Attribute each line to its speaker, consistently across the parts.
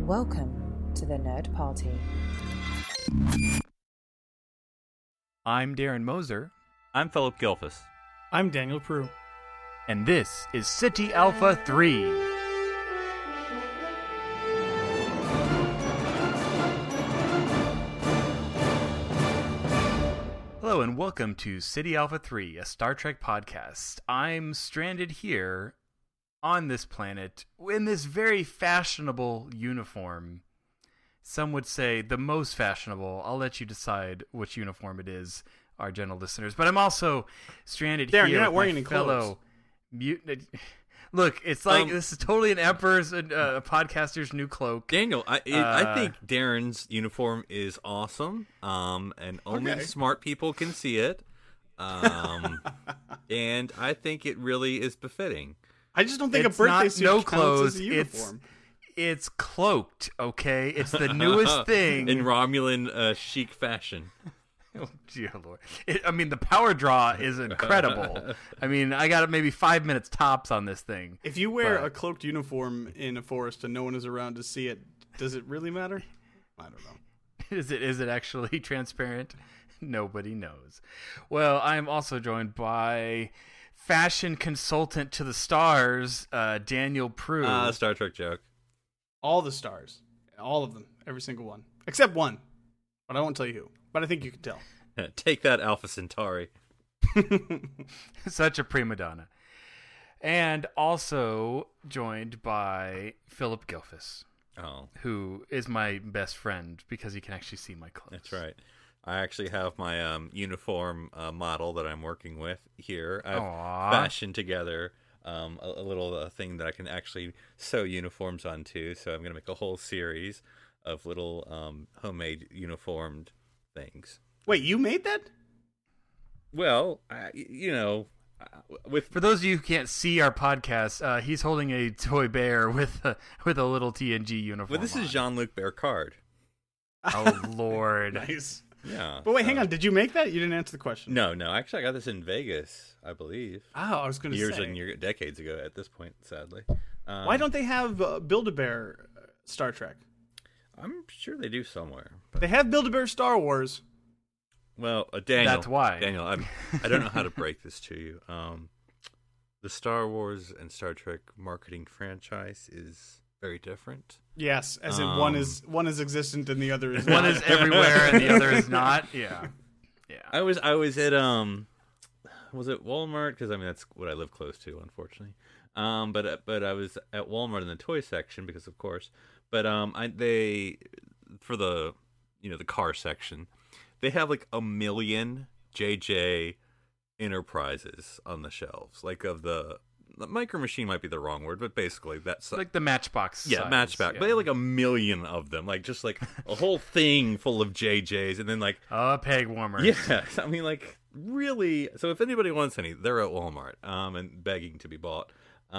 Speaker 1: Welcome to the Nerd Party.
Speaker 2: I'm Darren Moser.
Speaker 3: I'm Philip Gilfus.
Speaker 4: I'm Daniel Prue.
Speaker 2: And this is City Alpha 3. Hello and welcome to City Alpha 3, a Star Trek podcast. I'm stranded here on this planet in this very fashionable uniform. Some would say the most fashionable. I'll let you decide which uniform it is, our gentle listeners. But I'm also stranded
Speaker 4: Darren,
Speaker 2: here
Speaker 4: you're not
Speaker 2: with
Speaker 4: wearing
Speaker 2: my
Speaker 4: any clothes.
Speaker 2: fellow mutant. Look, it's like this is totally an emperor's podcaster's new cloak.
Speaker 3: Daniel, I think Darren's uniform is awesome, and only
Speaker 4: Okay.
Speaker 3: smart people can see it. And I think it really is befitting.
Speaker 4: I just don't think
Speaker 2: It's
Speaker 4: a birthday
Speaker 2: not
Speaker 4: suit
Speaker 2: no
Speaker 4: counts
Speaker 2: clothes.
Speaker 4: as a uniform.
Speaker 2: It's cloaked, okay? It's the newest thing.
Speaker 3: In Romulan chic fashion.
Speaker 2: Oh, dear Lord. The power draw is incredible. I got maybe 5 minutes tops on this thing.
Speaker 4: If you wear
Speaker 2: But-
Speaker 4: a cloaked uniform in a forest and no one is around to see it, does it really matter? I don't know.
Speaker 2: Is it actually transparent? Nobody knows. Well, I'm also joined by fashion consultant to the stars, Daniel Prue.
Speaker 3: Star Trek joke.
Speaker 4: All the stars. All of them. Every single one. Except one. But I won't tell you who. But I think you can tell.
Speaker 3: Take that, Alpha Centauri.
Speaker 2: Such a prima donna. And also joined by Philip Gilfus,
Speaker 3: Oh,
Speaker 2: who is my best friend because he can actually see my clothes.
Speaker 3: that's right. I actually have my uniform model that I'm working with here. I've
Speaker 2: Aw.
Speaker 3: fashioned together a little thing that I can actually sew uniforms onto. So I'm going to make a whole series of little homemade uniformed things.
Speaker 4: Wait, you made that?
Speaker 3: Well, with
Speaker 2: For those of you who can't see our podcast, he's holding a toy bear with a little TNG uniform.
Speaker 3: this is
Speaker 2: on.
Speaker 3: Jean-Luc Picard.
Speaker 2: Oh Lord!
Speaker 4: Nice.
Speaker 3: Yeah.
Speaker 4: But wait, hang on. Did you make that? You didn't answer the question.
Speaker 3: No. Actually, I got this in Vegas, I believe.
Speaker 4: Oh, I was going to
Speaker 3: Years
Speaker 4: say.
Speaker 3: and decades ago. At this point, sadly.
Speaker 4: Why don't they have Build-A-Bear Star Trek?
Speaker 3: I'm sure they do somewhere. But,
Speaker 4: They have Build-A-Bear Star Wars.
Speaker 3: well, Daniel.
Speaker 2: That's why.
Speaker 3: Daniel, I don't know how to break this to you. The Star Wars and Star Trek marketing franchise is very different.
Speaker 4: Yes, as in one is existent and the other is
Speaker 2: One
Speaker 4: not.
Speaker 2: is everywhere and the other is not. Yeah.
Speaker 3: I was at was it Walmart? Because that's what I live close to, unfortunately. But I was at Walmart in the toy section because of course. But they for the the car section, they have like 1 million JJ Enterprises on the shelves. Like of the Micro Machine might be the wrong word, but basically that's
Speaker 2: Like the Matchbox.
Speaker 3: yeah,
Speaker 2: size.
Speaker 3: Matchback.
Speaker 2: Yeah.
Speaker 3: But they have like 1 million of them, like just like a whole thing full of JJs, and then like
Speaker 2: Peg warmers.
Speaker 3: yeah, like really. So if anybody wants any, they're at Walmart, and begging to be bought.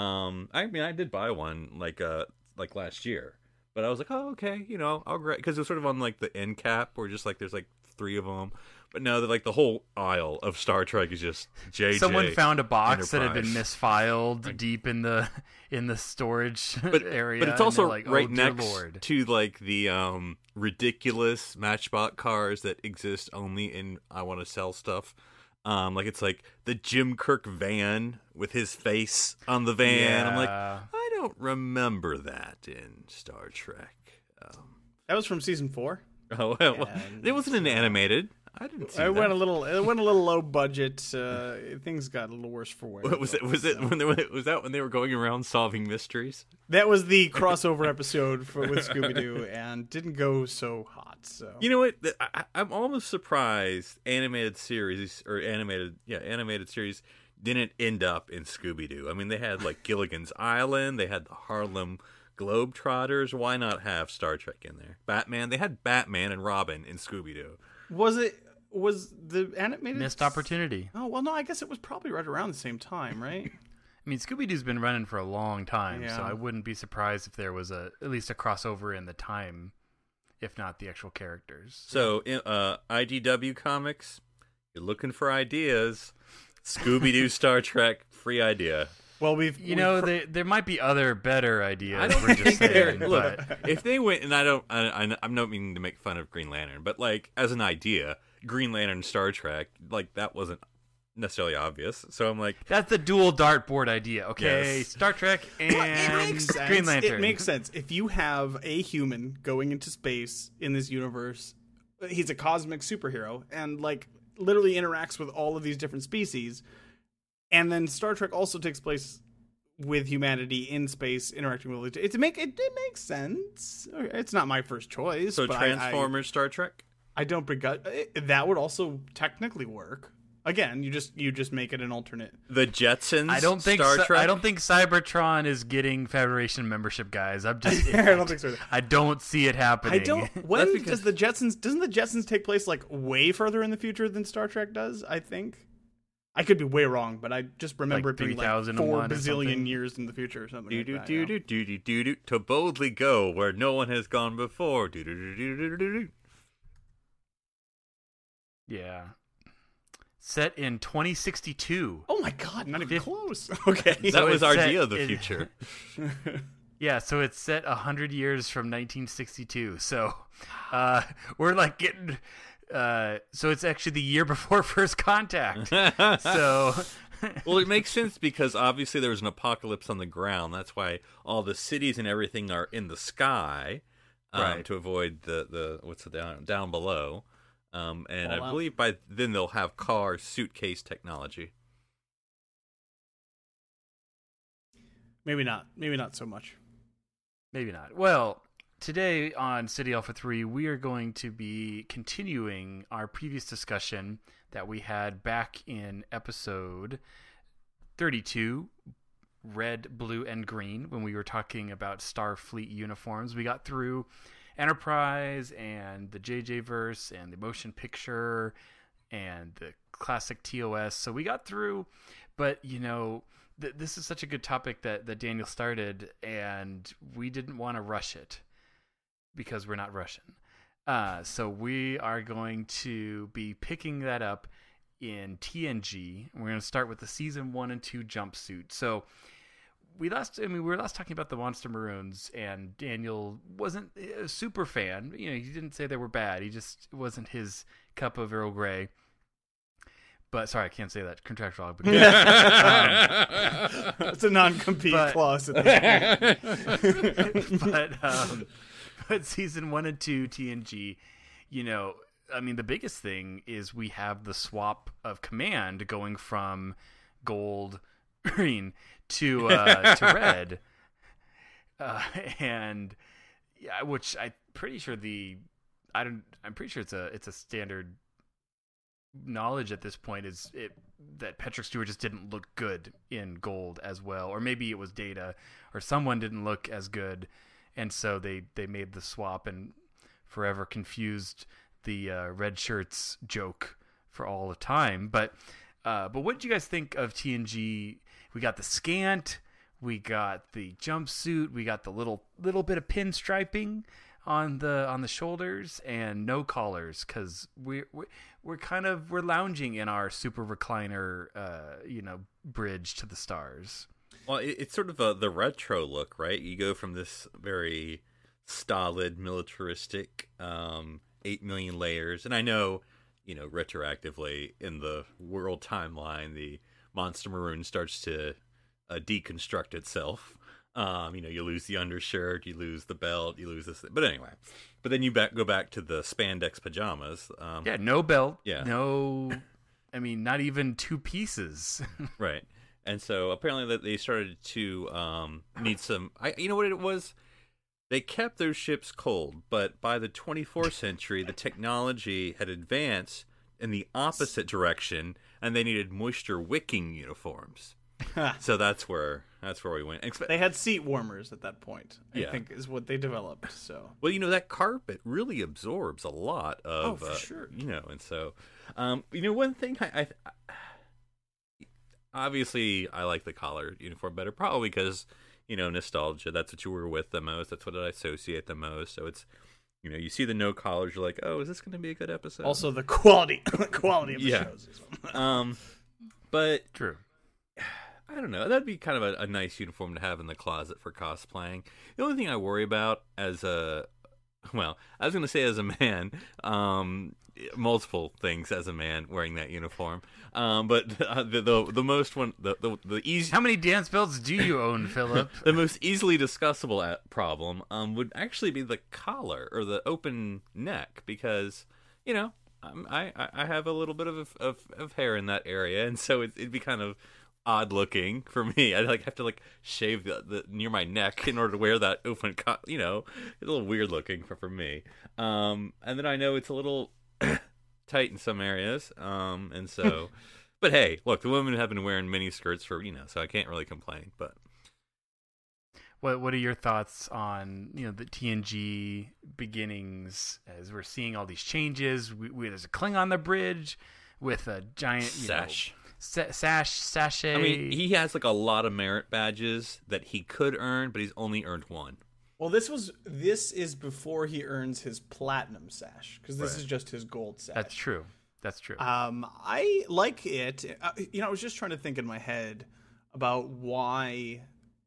Speaker 3: I did buy one like last year, but I was like, oh okay, I'll grab because it was sort of on like the end cap, where just like there's like 3 of them. But no, they're like the whole aisle of Star Trek is just JJ.
Speaker 2: Someone found a box that had been
Speaker 3: Enterprise.
Speaker 2: misfiled deep in the storage area.
Speaker 3: But it's
Speaker 2: and
Speaker 3: also
Speaker 2: they're like,
Speaker 3: right
Speaker 2: oh, dear
Speaker 3: next
Speaker 2: Lord.
Speaker 3: to like the ridiculous Matchbox cars that exist only in I Want to Sell Stuff. Like it's like the Jim Kirk van with his face on the van. I'm like,
Speaker 2: Yeah.
Speaker 3: I don't remember that in Star Trek.
Speaker 4: That was from season 4.
Speaker 3: Oh well, it wasn't an animated. I didn't see
Speaker 4: It
Speaker 3: that.
Speaker 4: went a little low budget. Things got a little worse for wear.
Speaker 3: Was it was that when they were going around solving mysteries?
Speaker 4: That was the crossover episode with Scooby Doo, and didn't go so hot. So
Speaker 3: You know what? I'm almost surprised animated series didn't end up in Scooby Doo. They had like Gilligan's Island, they had the Harlem Globetrotters. Why not have Star Trek in there? Batman. They had Batman and Robin in Scooby Doo.
Speaker 4: was the animated
Speaker 2: Missed opportunity.
Speaker 4: Oh well, no, I guess it was probably right around the same time, right?
Speaker 2: Scooby-Doo's been running for a long time, so
Speaker 4: Yeah.
Speaker 2: I wouldn't be surprised if there was at least a crossover in the time, if not the actual characters.
Speaker 3: So, IDW Comics, you're looking for ideas. Scooby Doo Star Trek, free idea.
Speaker 4: Well,
Speaker 2: there might be other better ideas.
Speaker 3: I don't
Speaker 2: we're just
Speaker 3: think
Speaker 2: saying,
Speaker 3: look,
Speaker 2: but
Speaker 3: if they went, and I'm not meaning to make fun of Green Lantern, but like as an idea, Green Lantern, Star Trek, like that wasn't necessarily obvious. So I'm like,
Speaker 2: that's the dual dartboard idea. Okay,
Speaker 3: Yes.
Speaker 2: Star Trek and
Speaker 4: it makes sense.
Speaker 2: Green Lantern.
Speaker 4: It makes sense. If you have a human going into space in this universe, he's a cosmic superhero and like literally interacts with all of these different species. And then Star Trek also takes place with humanity in space interacting with it makes sense. It's not my first choice.
Speaker 3: so
Speaker 4: but
Speaker 3: Transformers, Star Trek.
Speaker 4: I don't begrudge that would also technically work. Again, you just make it an alternate.
Speaker 3: The Jetsons.
Speaker 2: I don't think
Speaker 3: Star Trek.
Speaker 2: I don't think Cybertron is getting Federation membership, guys. I'm just
Speaker 4: I don't think so.
Speaker 2: I don't see it happening.
Speaker 4: I don't. When
Speaker 3: That's because-
Speaker 4: does the Jetsons? Doesn't the Jetsons take place like way further in the future than Star Trek does? I think. I could be way wrong, but I just remember
Speaker 2: Like
Speaker 4: it being like
Speaker 2: 3001
Speaker 4: 4
Speaker 2: or
Speaker 4: bazillion
Speaker 2: something?
Speaker 4: years in the future or something.
Speaker 3: Do
Speaker 4: like
Speaker 3: do
Speaker 4: that,
Speaker 3: do
Speaker 4: you know?
Speaker 3: do do do do to boldly go where no one has gone before. Do do do do do do do.
Speaker 2: Yeah. Set in 2062.
Speaker 4: Oh my god, not even
Speaker 2: Fif-
Speaker 4: close. Okay.
Speaker 3: That
Speaker 2: So
Speaker 3: was
Speaker 2: it's
Speaker 3: our
Speaker 2: set
Speaker 3: idea of the
Speaker 2: in-
Speaker 3: future.
Speaker 2: Yeah, so it's set 100 years from 1962. So we're like getting. So it's actually the year before First Contact. So
Speaker 3: Well, it makes sense because obviously there was an apocalypse on the ground. That's why all the cities and everything are in the sky,
Speaker 2: Right.
Speaker 3: to avoid the what's the down below. And I
Speaker 4: Fallout.
Speaker 3: believe by then they'll have car suitcase technology.
Speaker 4: Maybe not. Maybe not so much.
Speaker 2: maybe not. Well, today on City Alpha 3, we are going to be continuing our previous discussion that we had back in episode 32, Red, Blue, and Green, when we were talking about Starfleet uniforms. We got through Enterprise and the JJ verse and the motion picture and the classic TOS. So we got through, but this is such a good topic that Daniel started, and we didn't want to rush it because we're not Russian. So we are going to be picking that up in TNG. We're going to start with the season 1 and 2 jumpsuit. So we were last talking about the Monster Maroons, and Daniel wasn't a super fan. He didn't say they were bad. He just wasn't his cup of Earl Grey. But sorry, I can't say that contractual obligation.
Speaker 4: It's a non-compete
Speaker 2: But-
Speaker 4: clause. At this point.
Speaker 2: but season 1 and 2 TNG, the biggest thing is we have the swap of command going from gold, green to red, and yeah, which I'm pretty sure it's a standard knowledge at this point that Patrick Stewart just didn't look good in gold as well, or maybe it was Data or someone didn't look as good, and so they made the swap and forever confused the red shirts joke for all the time. But what did you guys think of TNG? We got the scant, we got the jumpsuit, we got the little bit of pinstriping on the shoulders, and no collars because we're lounging in our super recliner bridge to the stars.
Speaker 3: Well, it's sort of the retro look, right? You go from this very stolid, militaristic, 8 million layers, and I know, retroactively in the world timeline, the Monster Maroon starts to deconstruct itself. You lose the undershirt, you lose the belt, you lose this. But anyway, then you go back to the spandex pajamas.
Speaker 2: Yeah, no belt.
Speaker 3: Yeah.
Speaker 2: No, not even 2 pieces.
Speaker 3: Right. And so apparently that they started to need some. You know what it was? They kept their ships cold, but by the 24th century, the technology had advanced in the opposite direction, and they needed moisture wicking uniforms. So that's where we went.
Speaker 4: They had seat warmers at that point. I
Speaker 3: Yeah.
Speaker 4: think is what they developed. So
Speaker 3: Well, that carpet really absorbs a lot of.
Speaker 4: for sure.
Speaker 3: And so, one thing I obviously I like the collar uniform better, probably because nostalgia. That's what you were with the most. That's what I associate the most. So it's, you see the no collars, you're like, oh, is this going to be a good episode?
Speaker 4: also the quality of the
Speaker 3: Yeah.
Speaker 4: shows. As well.
Speaker 3: But
Speaker 2: True.
Speaker 3: I don't know. That'd be kind of a nice uniform to have in the closet for cosplaying. The only thing I worry about as I was going to say as a man, multiple things as a man wearing that uniform. But the most one, the easy.
Speaker 2: How many dance belts do you own, Philip?
Speaker 3: The most easily discussable problem would actually be the collar or the open neck, because I have a little bit of hair in that area, and so it'd be kind of odd looking for me. I'd have to shave the near my neck in order to wear that open it's a little weird looking for me. And then I know it's a little tight in some areas, and so but hey, look, the women have been wearing mini skirts for so I can't really complain. But
Speaker 2: what are your thoughts on the TNG beginnings as we're seeing all these changes? There's a Klingon on the bridge with a giant
Speaker 3: sash.
Speaker 2: Sachet.
Speaker 3: I mean, he has a lot of merit badges that he could earn, but he's only earned one.
Speaker 4: Well, this is before he earns his platinum sash, because this is just his gold sash.
Speaker 2: That's true.
Speaker 4: I like it. I was just trying to think in my head about why,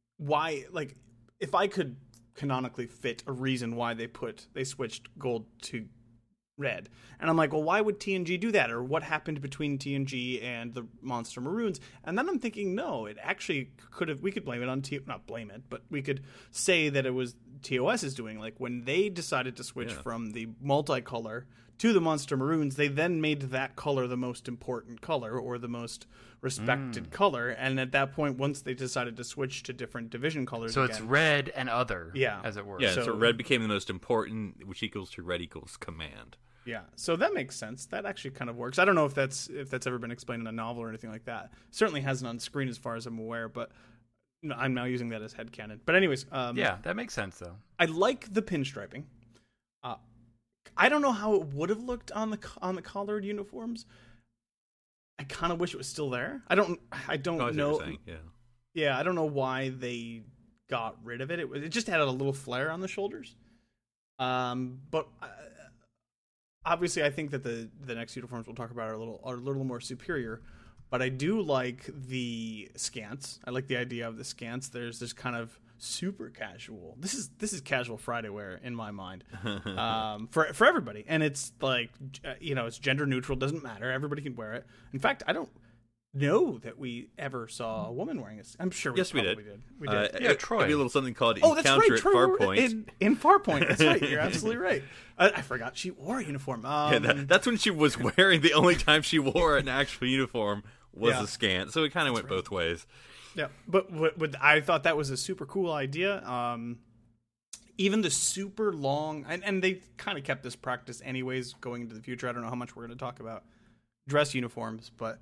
Speaker 4: if I could canonically fit a reason why they switched gold to red. And I'm like, well, why would TNG do that? Or what happened between TNG and the Monster Maroons? And then I'm thinking, no, it actually we could blame it on not blame it, but we could say that it was TOS is doing. When they decided to switch from the multicolor to the Monster Maroons, they then made that color the most important color, or the most respected color. And at that point, once they decided to switch to different division colors
Speaker 2: so it's red and other, as it were.
Speaker 3: Yeah, so red became the most important, which equals to red equals command.
Speaker 4: Yeah, so that makes sense. That actually kind of works. I don't know if that's ever been explained in a novel or anything like that. Certainly hasn't on screen as far as I'm aware, but I'm now using that as headcanon. But anyways,
Speaker 2: that makes sense though.
Speaker 4: I like the pinstriping. I don't know how it would have looked on the collared uniforms. I kind of wish it was still there. I don't know. Yeah, I don't know why they got rid of it. It just had a little flare on the shoulders. But obviously, I think that the next uniforms we'll talk about are a little more superior. But I do like the scants. I like the idea of the scants. There's this kind of super casual. This is casual Friday wear in my mind, for everybody. And it's it's gender neutral. Doesn't matter. Everybody can wear it. In fact, I don't know that we ever saw a woman wearing it. I'm sure we did. We did.
Speaker 2: Troy.
Speaker 3: There'd be a little something called
Speaker 4: Encounter
Speaker 3: at Farpoint.
Speaker 4: In Farpoint. That's right. You're absolutely right. I forgot she wore a uniform.
Speaker 3: That's when she was wearing. The only time she wore an actual uniform was a scant. So it kind of went both ways.
Speaker 4: Yeah, but I thought that was a super cool idea. Even the super long, and they kind of kept this practice anyways going into the future. I don't know how much we're going to talk about dress uniforms, but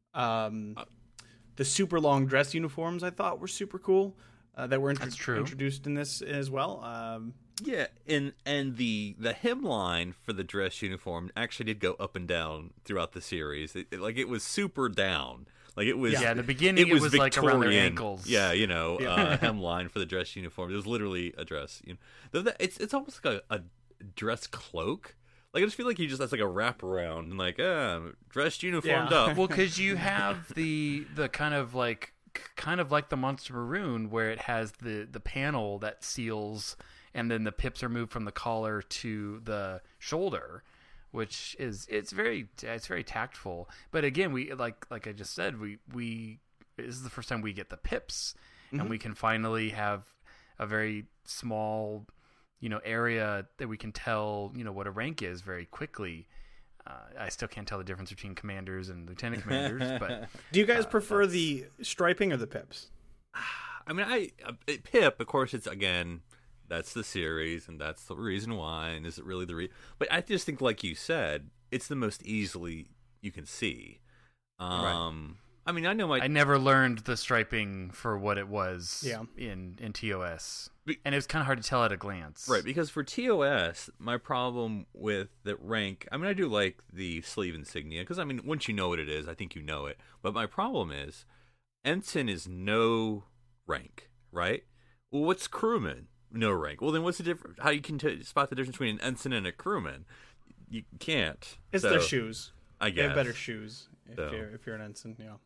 Speaker 4: the super long dress uniforms I thought were super cool. That were introduced in this as well.
Speaker 3: And the hemline for the dress uniform actually did go up and down throughout the series. It was super down. It was
Speaker 2: in the beginning it was
Speaker 3: Victorian,
Speaker 2: around their ankles.
Speaker 3: Hemline for the dress uniform. It was literally a dress. It's almost like a dress cloak. I just feel like he just has a wraparound and dressed uniformed up.
Speaker 2: Well, because you have the kind of like the Monster Maroon, where it has the panel that seals, and then the pips are moved from the collar to the shoulder, which it's very tactful. But again, we like I just said, we this is the first time we get the pips, and we can finally have a very small area that we can tell what a rank is very quickly. I still can't tell the difference between commanders and lieutenant commanders, but
Speaker 4: do you guys prefer the striping or the pips?
Speaker 3: I mean, Pip, of course, it's again, that's the series, and that's the reason why, and is it really the reason? But I just think, like you said, it's the most easily you can see.
Speaker 2: Right.
Speaker 3: I mean, I
Speaker 2: never learned the striping for what it was in TOS. And it was kind of hard to tell at a glance.
Speaker 3: Right, because for TOS, my problem with the rank, I mean, I do like the sleeve insignia, because, I mean, once you know what it is, I think you know it. But my problem is, ensign is no rank, right? Well, what's crewman? No rank. Well, then what's the difference? How you can spot the difference between an ensign and a crewman? You can't.
Speaker 4: It's their shoes.
Speaker 3: I guess.
Speaker 4: They have better shoes if you're an ensign,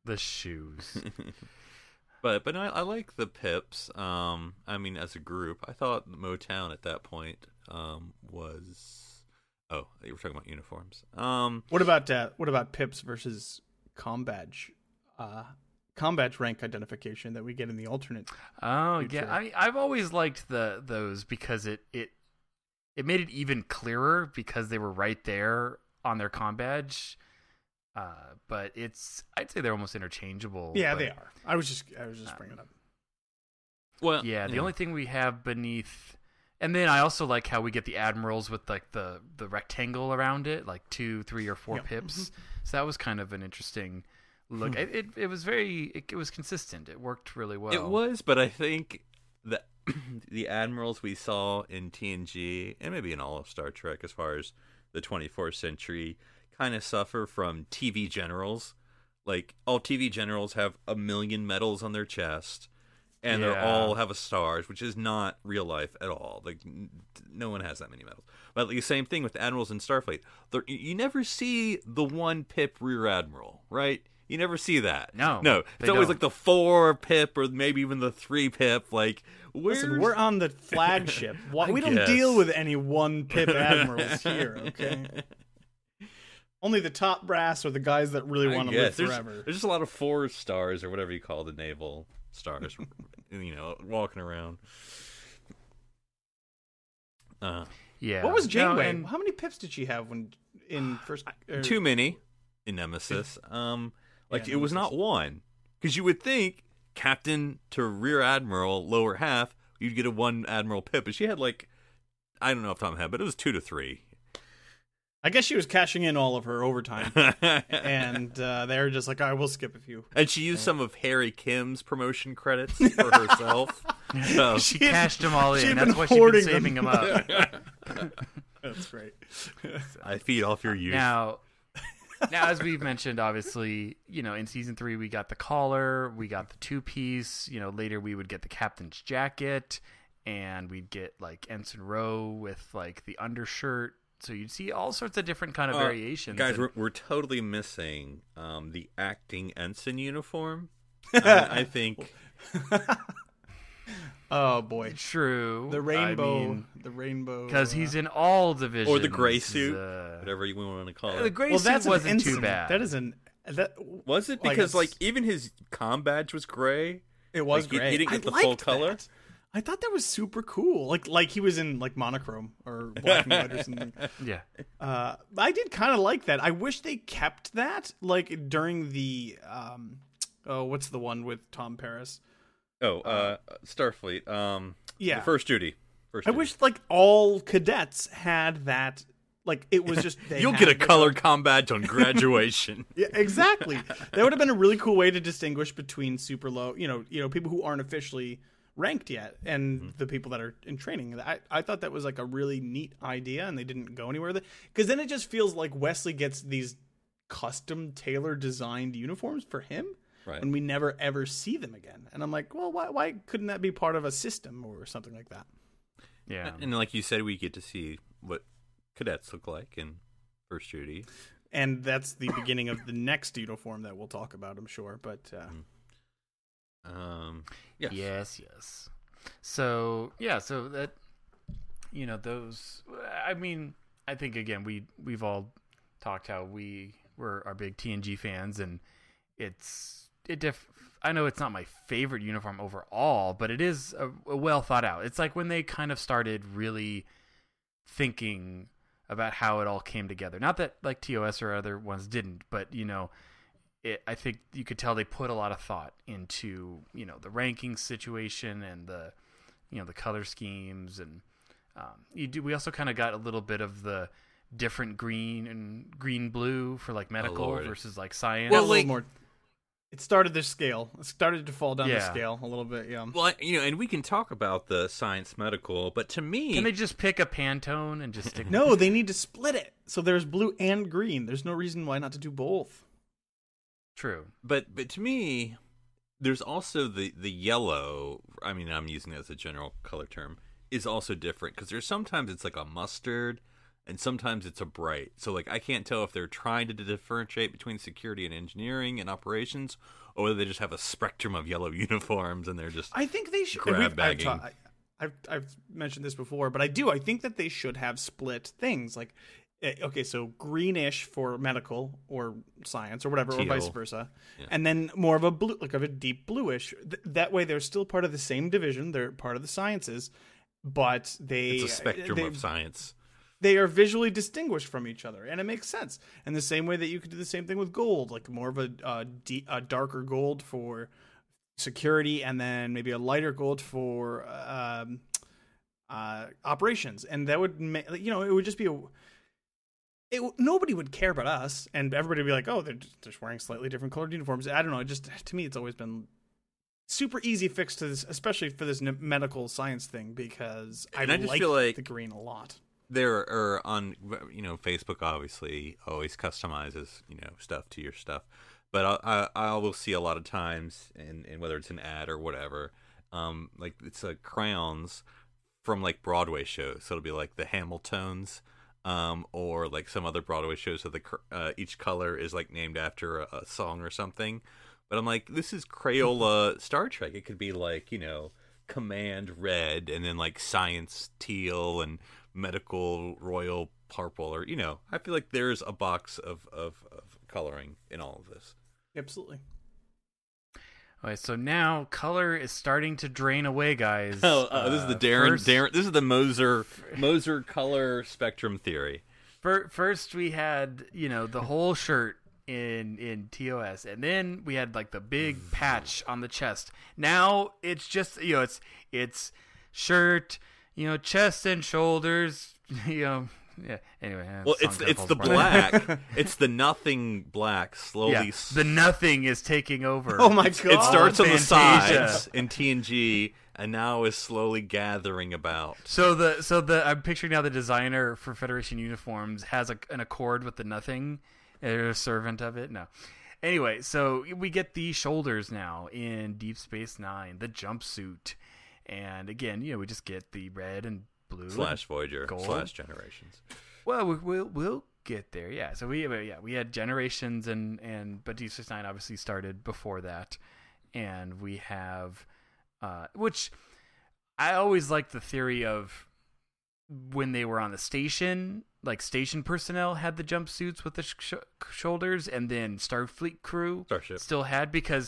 Speaker 2: The shoes.
Speaker 3: But no, I like the Pips. I mean, as a group, I thought Motown at that point was. Oh, you were talking about uniforms.
Speaker 4: What about Pips versus Combadge? Combadge rank identification that we get in the alternate.
Speaker 2: Oh
Speaker 4: future.
Speaker 2: yeah, I've always liked those because it made it even clearer because they were right there on their comm badge. But I'd say they're almost interchangeable.
Speaker 4: Yeah,
Speaker 2: but,
Speaker 4: they are. I was just bringing it up.
Speaker 3: Well,
Speaker 2: yeah, the only thing we have beneath, and then I also like how we get the admirals with like the rectangle around it, like 2, 3, or 4 pips. So that was kind of an interesting look. It was it was consistent. It worked really well.
Speaker 3: It was, but I think that the admirals we saw in TNG and maybe in all of Star Trek, as far as the 24th century, kind of suffer from TV generals. Like, all TV generals have 1 million medals on their chest, and they all have a stars, which is not real life at all. Like, no one has that many medals. But the same thing with the admirals in Starfleet. You never see the 1 pip rear admiral, right? You never see that.
Speaker 2: No,
Speaker 3: it's always like the 4 pip or maybe even the 3 pip. Like,
Speaker 4: listen, we're on the flagship. We don't
Speaker 3: guess.
Speaker 4: deal with any 1 pip admirals here, okay? Only the top brass or the guys that really want to live forever.
Speaker 3: There's just a lot of 4 stars or whatever you call the naval stars, walking around.
Speaker 2: Yeah.
Speaker 4: What was Janeway?
Speaker 2: and
Speaker 4: How many pips did she have when in first?
Speaker 3: Too many in Nemesis. It was
Speaker 4: Nemesis.
Speaker 3: not 1, because you would think captain to rear admiral lower half, you'd get a 1 admiral pip, but she had I don't know off the top of my head, but it was 2 to 3.
Speaker 4: I guess she was cashing in all of her overtime, and they were just like, "I will skip a few."
Speaker 3: And she used some of Harry Kim's promotion credits for herself. So
Speaker 2: she cashed them all
Speaker 4: she'd
Speaker 2: in.
Speaker 4: been
Speaker 2: That's why she's been
Speaker 4: hoarding
Speaker 2: saving them up.
Speaker 4: That's great.
Speaker 3: I feed off your youth.
Speaker 2: Now, as we've mentioned, obviously, in season 3 we got the collar, we got the 2-piece. Later we would get the captain's jacket, and we'd get like Ensign Rowe with like the undershirt. So you'd see all sorts of different kind of variations.
Speaker 3: Guys, we're totally missing the acting ensign uniform. I think.
Speaker 4: Oh boy,
Speaker 2: True.
Speaker 4: the rainbow,
Speaker 2: because he's in all divisions.
Speaker 3: Or the gray suit, whatever you want to call it.
Speaker 2: The gray
Speaker 4: well,
Speaker 2: suit
Speaker 4: that's
Speaker 2: wasn't too bad.
Speaker 4: That is
Speaker 3: Was it? Because even his comm badge was gray.
Speaker 4: It was
Speaker 3: gray.
Speaker 4: gray.
Speaker 3: He didn't get the
Speaker 4: I
Speaker 3: full
Speaker 4: liked
Speaker 3: color.
Speaker 4: that. I thought that was super cool. Like he was in like monochrome or black and white or something.
Speaker 2: Yeah.
Speaker 4: I did kind of like that. I wish they kept that like during the what's the one with Tom Paris?
Speaker 3: Starfleet.
Speaker 4: Yeah.
Speaker 3: First duty.
Speaker 4: I wish like all cadets had that. Like it was just
Speaker 3: you'll get a colored comm badge on graduation.
Speaker 4: Yeah, exactly. That would have been a really cool way to distinguish between super low, people who aren't officially ranked yet and the people that are in training. I thought that was like a really neat idea, and they didn't go anywhere with it, because then it just feels like Wesley gets these custom tailor designed uniforms for him,
Speaker 3: right?
Speaker 4: And we never ever see them again. And I'm like, well, why couldn't that be part of a system or something like that?
Speaker 2: Yeah.
Speaker 3: And like you said, we get to see what cadets look like in first duty,
Speaker 4: and that's the beginning of the next uniform that we'll talk about, I'm sure. But
Speaker 3: yes.
Speaker 2: Yes. So that those. I mean, I think again we've all talked how we are big TNG fans, and I know it's not my favorite uniform overall, but it is a well thought out. It's like when they kind of started really thinking about how it all came together. Not that like TOS or other ones didn't, but I think you could tell they put a lot of thought into the ranking situation and the the color schemes, and we also kind of got a little bit of the different green and green blue for like medical versus like science.
Speaker 4: Well, a little more. It started the scale. It started to fall down the
Speaker 2: Yeah.
Speaker 4: scale a little bit. Yeah.
Speaker 3: Well, and we can talk about the science medical, but to me,
Speaker 2: Can they just pick a Pantone and just stick?
Speaker 4: No, they need to split it. So there's blue and green. There's no reason why not to do both.
Speaker 2: True.
Speaker 3: But to me, there's also the yellow. I mean, I'm using it as a general color term. Is also different because there's sometimes it's like a mustard, and sometimes it's a bright. So like I can't tell if they're trying to differentiate between security and engineering and operations, or whether they just have a spectrum of yellow uniforms and they're just
Speaker 4: I think they should
Speaker 3: grab bagging.
Speaker 4: I've mentioned this before, but I think that they should have split things. Like, okay, so greenish for medical or science or whatever,
Speaker 3: Teal.
Speaker 4: or vice versa,
Speaker 3: Yeah.
Speaker 4: and then more of a blue, like of a deep bluish. That way, they're still part of the same division. They're part of the sciences, but
Speaker 3: It's a spectrum of science.
Speaker 4: They are visually distinguished from each other, and it makes sense. In the same way that you could do the same thing with gold, like more of a darker gold for security, and then maybe a lighter gold for operations, and that would it would just be nobody would care but us, and everybody would be like, oh, they're just wearing slightly different colored uniforms. I don't know. Just to me, it's always been super easy fix to this, especially for this medical science thing, because I
Speaker 3: just
Speaker 4: like
Speaker 3: feel like
Speaker 4: the green a lot.
Speaker 3: There are on Facebook obviously always customizes stuff to your stuff, but I will see a lot of times, and whether it's an ad or whatever, like it's crayons from like Broadway shows, so it'll be like the Hamiltons, or like some other Broadway shows, so each color is like named after a song or something. But I'm like, this is Crayola Star Trek. It could be like Command red, and then like Science teal, and Medical royal purple, or I feel like there's a box of coloring in all of this.
Speaker 4: Absolutely.
Speaker 2: Okay, so now color is starting to drain away, guys.
Speaker 3: This is the Darren. This is the Moser color spectrum theory.
Speaker 2: First, we had the whole shirt in TOS, and then we had like the big patch on the chest. Now it's just it's shirt, chest and shoulders, Yeah. Anyway.
Speaker 3: Well, it's the black. It's the nothing black slowly.
Speaker 2: Yeah, the nothing is taking over.
Speaker 4: Oh my god!
Speaker 3: It starts on the
Speaker 2: Fantasia.
Speaker 3: sides in TNG, and now is slowly gathering about.
Speaker 2: So the I'm picturing now the designer for Federation uniforms has an accord with the nothing. They're a servant of it. No. Anyway, so we get the shoulders now in Deep Space Nine, the jumpsuit, and again, we just get the red and blue
Speaker 3: / Voyager
Speaker 2: gold.
Speaker 3: / Generations.
Speaker 2: Well, we'll get there. Yeah. So we had Generations but Deep Space Nine obviously started before that, and we have which I always liked the theory of when they were on the station, like station personnel had the jumpsuits with the shoulders, and then Starfleet crew still had, because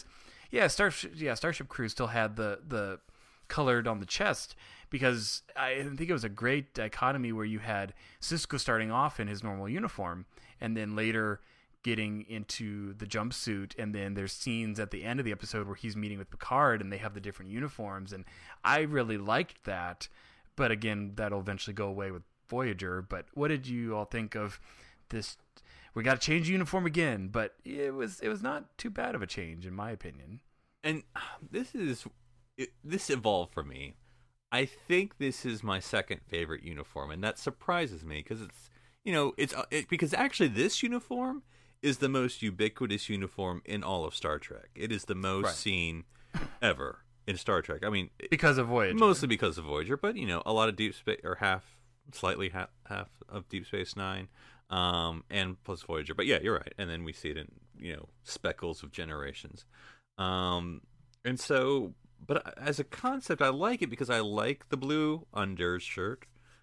Speaker 2: Starship crew still had the colored on the chest, because I think it was a great dichotomy where you had Sisko starting off in his normal uniform and then later getting into the jumpsuit, and then there's scenes at the end of the episode where he's meeting with Picard and they have the different uniforms, and I really liked that. But again, that'll eventually go away with Voyager. But what did you all think of this? We got to change uniform again, but it was not too bad of a change in my opinion.
Speaker 3: And this evolved for me. I think this is my second favorite uniform, and that surprises me because because actually this uniform is the most ubiquitous uniform in all of Star Trek. It is the most seen ever in Star Trek. I mean,
Speaker 2: because of Voyager,
Speaker 3: mostly because of Voyager, but a lot of Deep Space, or slightly half of Deep Space Nine, and plus Voyager. But yeah, you're right. And then we see it in speckles of Generations, and so. But as a concept, I like it because I like the blue undershirt,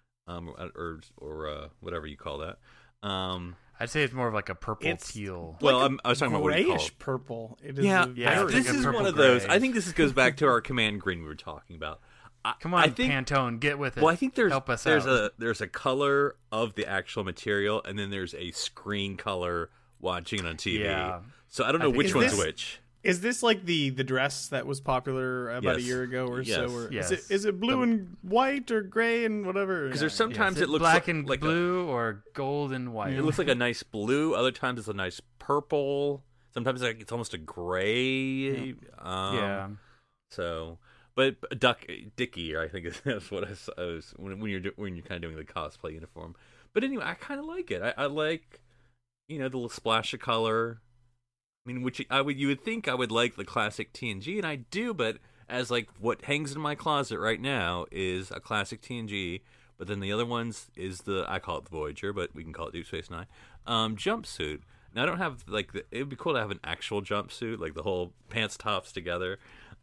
Speaker 3: or whatever you call that.
Speaker 2: I'd say it's more of like a purple teal.
Speaker 3: Well, I was talking about what you call it.
Speaker 4: Purple. It is
Speaker 3: This is one of those. I think this goes back to our command green we were talking about.
Speaker 2: Come on, Pantone, get with it.
Speaker 3: Well, I think
Speaker 2: help us out.
Speaker 3: There's a color of the actual material, and then there's a screen color watching it on TV.
Speaker 2: Yeah.
Speaker 3: So I don't know which one's which.
Speaker 4: Is this like the dress that was popular about a year ago or so? Or is it blue and white or gray and whatever?
Speaker 3: Because there's sometimes it looks
Speaker 2: black
Speaker 3: like,
Speaker 2: and
Speaker 3: like
Speaker 2: blue or gold and white.
Speaker 3: It looks like a nice blue. Other times it's a nice purple. Sometimes it's almost a gray.
Speaker 2: Yeah.
Speaker 3: So, but Dickie, I think that's what I was when you're kind of doing the cosplay uniform. But anyway, I kind of like it. I like the little splash of color. I mean, you would think I would like the classic TNG, and I do, but as like what hangs in my closet right now is a classic TNG But then the other ones is I call it the Voyager, but we can call it Deep Space Nine, jumpsuit. Now I don't have it would be cool to have an actual jumpsuit, like the whole pants tops together.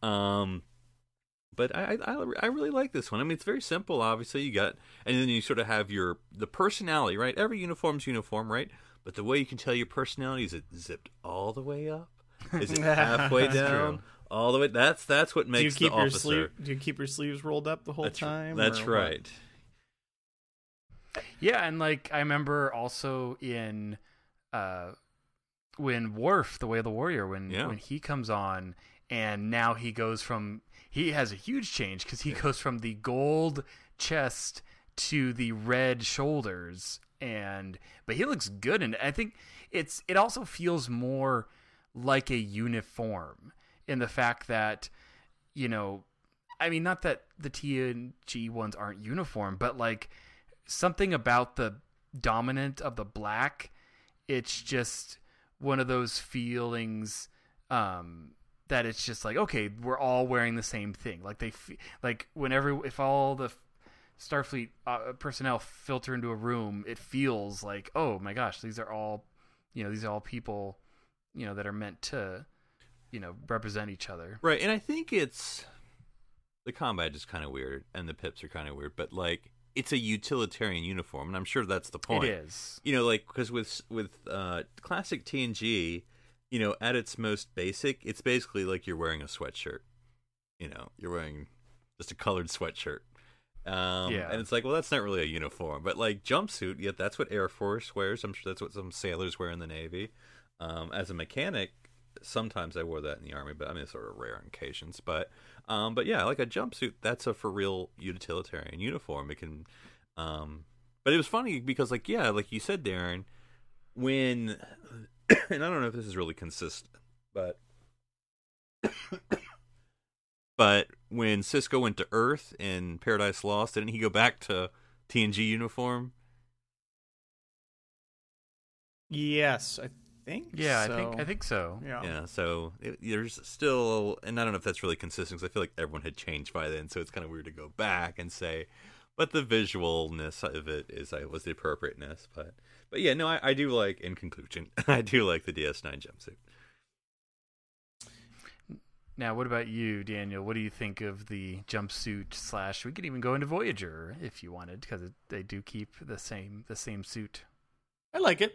Speaker 3: But I really like this one. I mean, it's very simple. Obviously, and then you sort of have the personality, right? Every uniform's uniform, right? But the way you can tell your personality is it zipped all the way up? Is it halfway down?
Speaker 2: True.
Speaker 3: All the way. That's what makes the officer.
Speaker 4: Do you keep your sleeves rolled up the whole time?
Speaker 3: That's right.
Speaker 2: Yeah, and like I remember also in when Worf, the Way of the Warrior, when he comes on, and now he has a huge change because he goes from the gold chest to the red shoulders, but he looks good, and I think it also feels more like a uniform in the fact that, I mean, not that the TNG ones aren't uniform, but like something about the dominant of the black, it's just one of those feelings that it's just like, okay, we're all wearing the same thing. Like if all the Starfleet personnel filter into a room, it feels like, oh my gosh, these are all people, that are meant to, represent each other.
Speaker 3: Right. And I think the combat is kind of weird and the pips are kind of weird, but like it's a utilitarian uniform, and I'm sure that's the point.
Speaker 2: It is.
Speaker 3: Because with classic TNG, at its most basic, it's basically like you're wearing a sweatshirt. You're wearing just a colored sweatshirt. And it's like, well, that's not really a uniform, but like jumpsuit, yeah, that's what Air Force wears. I'm sure that's what some sailors wear in the Navy. As a mechanic, sometimes I wore that in the Army, but I mean, it's sort of rare on occasions. But yeah, like a jumpsuit, that's a for real utilitarian uniform. It can, but it was funny because, like you said, Darren, when, and I don't know if this is really consistent, but when Sisko went to Earth in Paradise Lost, didn't he go back to TNG uniform?
Speaker 4: Yes, I think.
Speaker 2: Yeah,
Speaker 4: so.
Speaker 2: I think so.
Speaker 3: Yeah. So there's still, and I don't know if that's really consistent because I feel like everyone had changed by then, so it's kind of weird to go back and say. But the visualness of it was the appropriateness. But yeah, no, I do like. In conclusion, I do like the DS9 jumpsuit.
Speaker 2: Now, what about you, Daniel? What do you think of the jumpsuit / we could even go into Voyager if you wanted, because they do keep the same suit.
Speaker 4: I like it.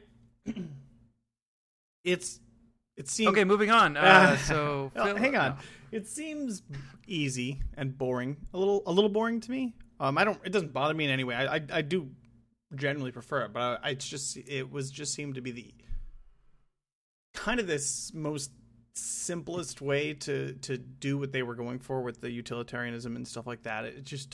Speaker 4: It seems
Speaker 2: okay. Moving on. So
Speaker 4: hang on. It seems easy and boring. A little boring to me. It doesn't bother me in any way. I do generally prefer it, but it seemed to be the kind of this most simplest way to do what they were going for with the utilitarianism and stuff like that. It just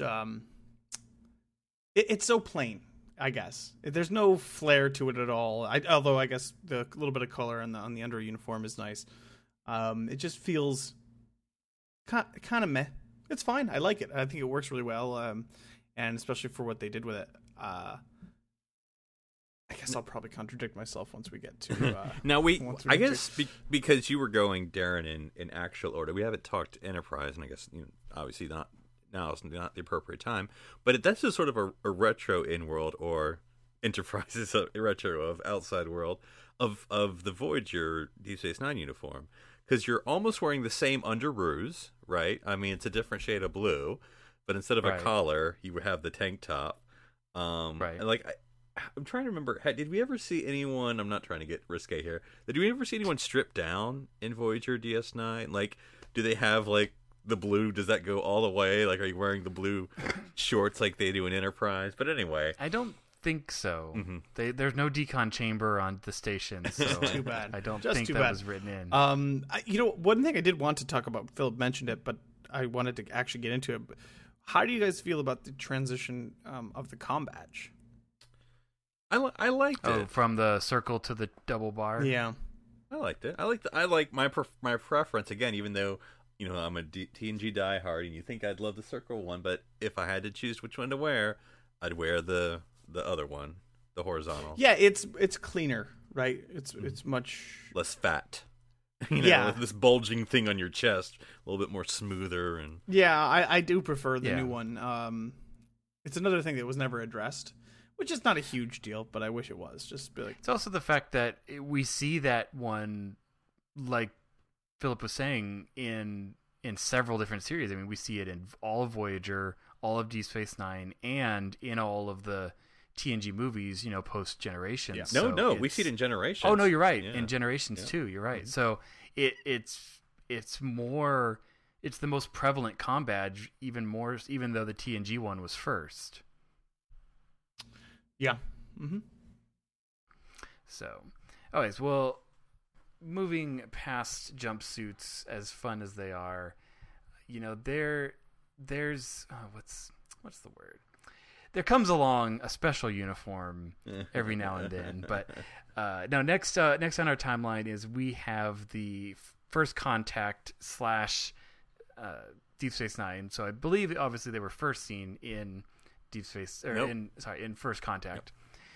Speaker 4: it's so plain, I guess. There's no flair to it at all. Although I guess the little bit of color on the under uniform is nice. It just feels kind of meh. It's fine. I like it. I think it works really well, and especially for what they did with it. I guess I'll probably contradict myself once we get to.
Speaker 3: Now I guess because you were going, Darren, in actual order. We haven't talked Enterprise, and I guess obviously not now is not the appropriate time. But that's just sort of a retro in world, or Enterprise is a retro of outside world of the Voyager Deep Space Nine uniform, because you're almost wearing the same underoos, right? I mean, it's a different shade of blue, but instead of a collar, you have the tank top. Right. And like I'm trying to remember, did we ever see anyone, I'm not trying to get risque here, did we ever see anyone stripped down in Voyager DS9? Like, do they have, like, the blue, does that go all the way? Like, are you wearing the blue shorts like they do in Enterprise? But anyway.
Speaker 2: I don't think so. Mm-hmm. There's no decon chamber on the station, so
Speaker 4: too bad.
Speaker 2: I don't think that was written in.
Speaker 4: One thing I did want to talk about, Philip mentioned it, but I wanted to actually get into it. How do you guys feel about the transition of the comm badge?
Speaker 3: I liked it.
Speaker 2: From the circle to the double bar.
Speaker 4: Yeah,
Speaker 3: I liked it. I like my preference again. Even though I'm a TNG diehard, and you think I'd love the circle one, but if I had to choose which one to wear, I'd wear the other one, the horizontal.
Speaker 4: Yeah, it's cleaner, right? It's much
Speaker 3: less fat. With this bulging thing on your chest, a little bit more smoother and.
Speaker 4: Yeah, I do prefer the new one. It's another thing that was never addressed, which is not a huge deal, but I wish it was. Just be like,
Speaker 2: It's also the fact that we see that one, like Philip was saying, in several different series. I mean, we see it in all of Voyager, all of Deep Space Nine, and in all of the TNG movies, post Generations.
Speaker 4: Yeah.
Speaker 3: No, we see it in Generations.
Speaker 2: Oh no, you're right.
Speaker 3: Yeah.
Speaker 2: In Generations too, you're right.
Speaker 3: Mm-hmm.
Speaker 2: So it's more, it's the most prevalent comm badge, even though the TNG one was first.
Speaker 4: yeah. Mm-hmm.
Speaker 2: So, anyways, well, moving past jumpsuits, as fun as they are, there's what's the word? There comes along a special uniform every now and then. But now next on our timeline is we have the First Contact / Deep Space Nine. So I believe obviously they were first seen in Deep Space, or
Speaker 3: Nope.
Speaker 2: in First Contact.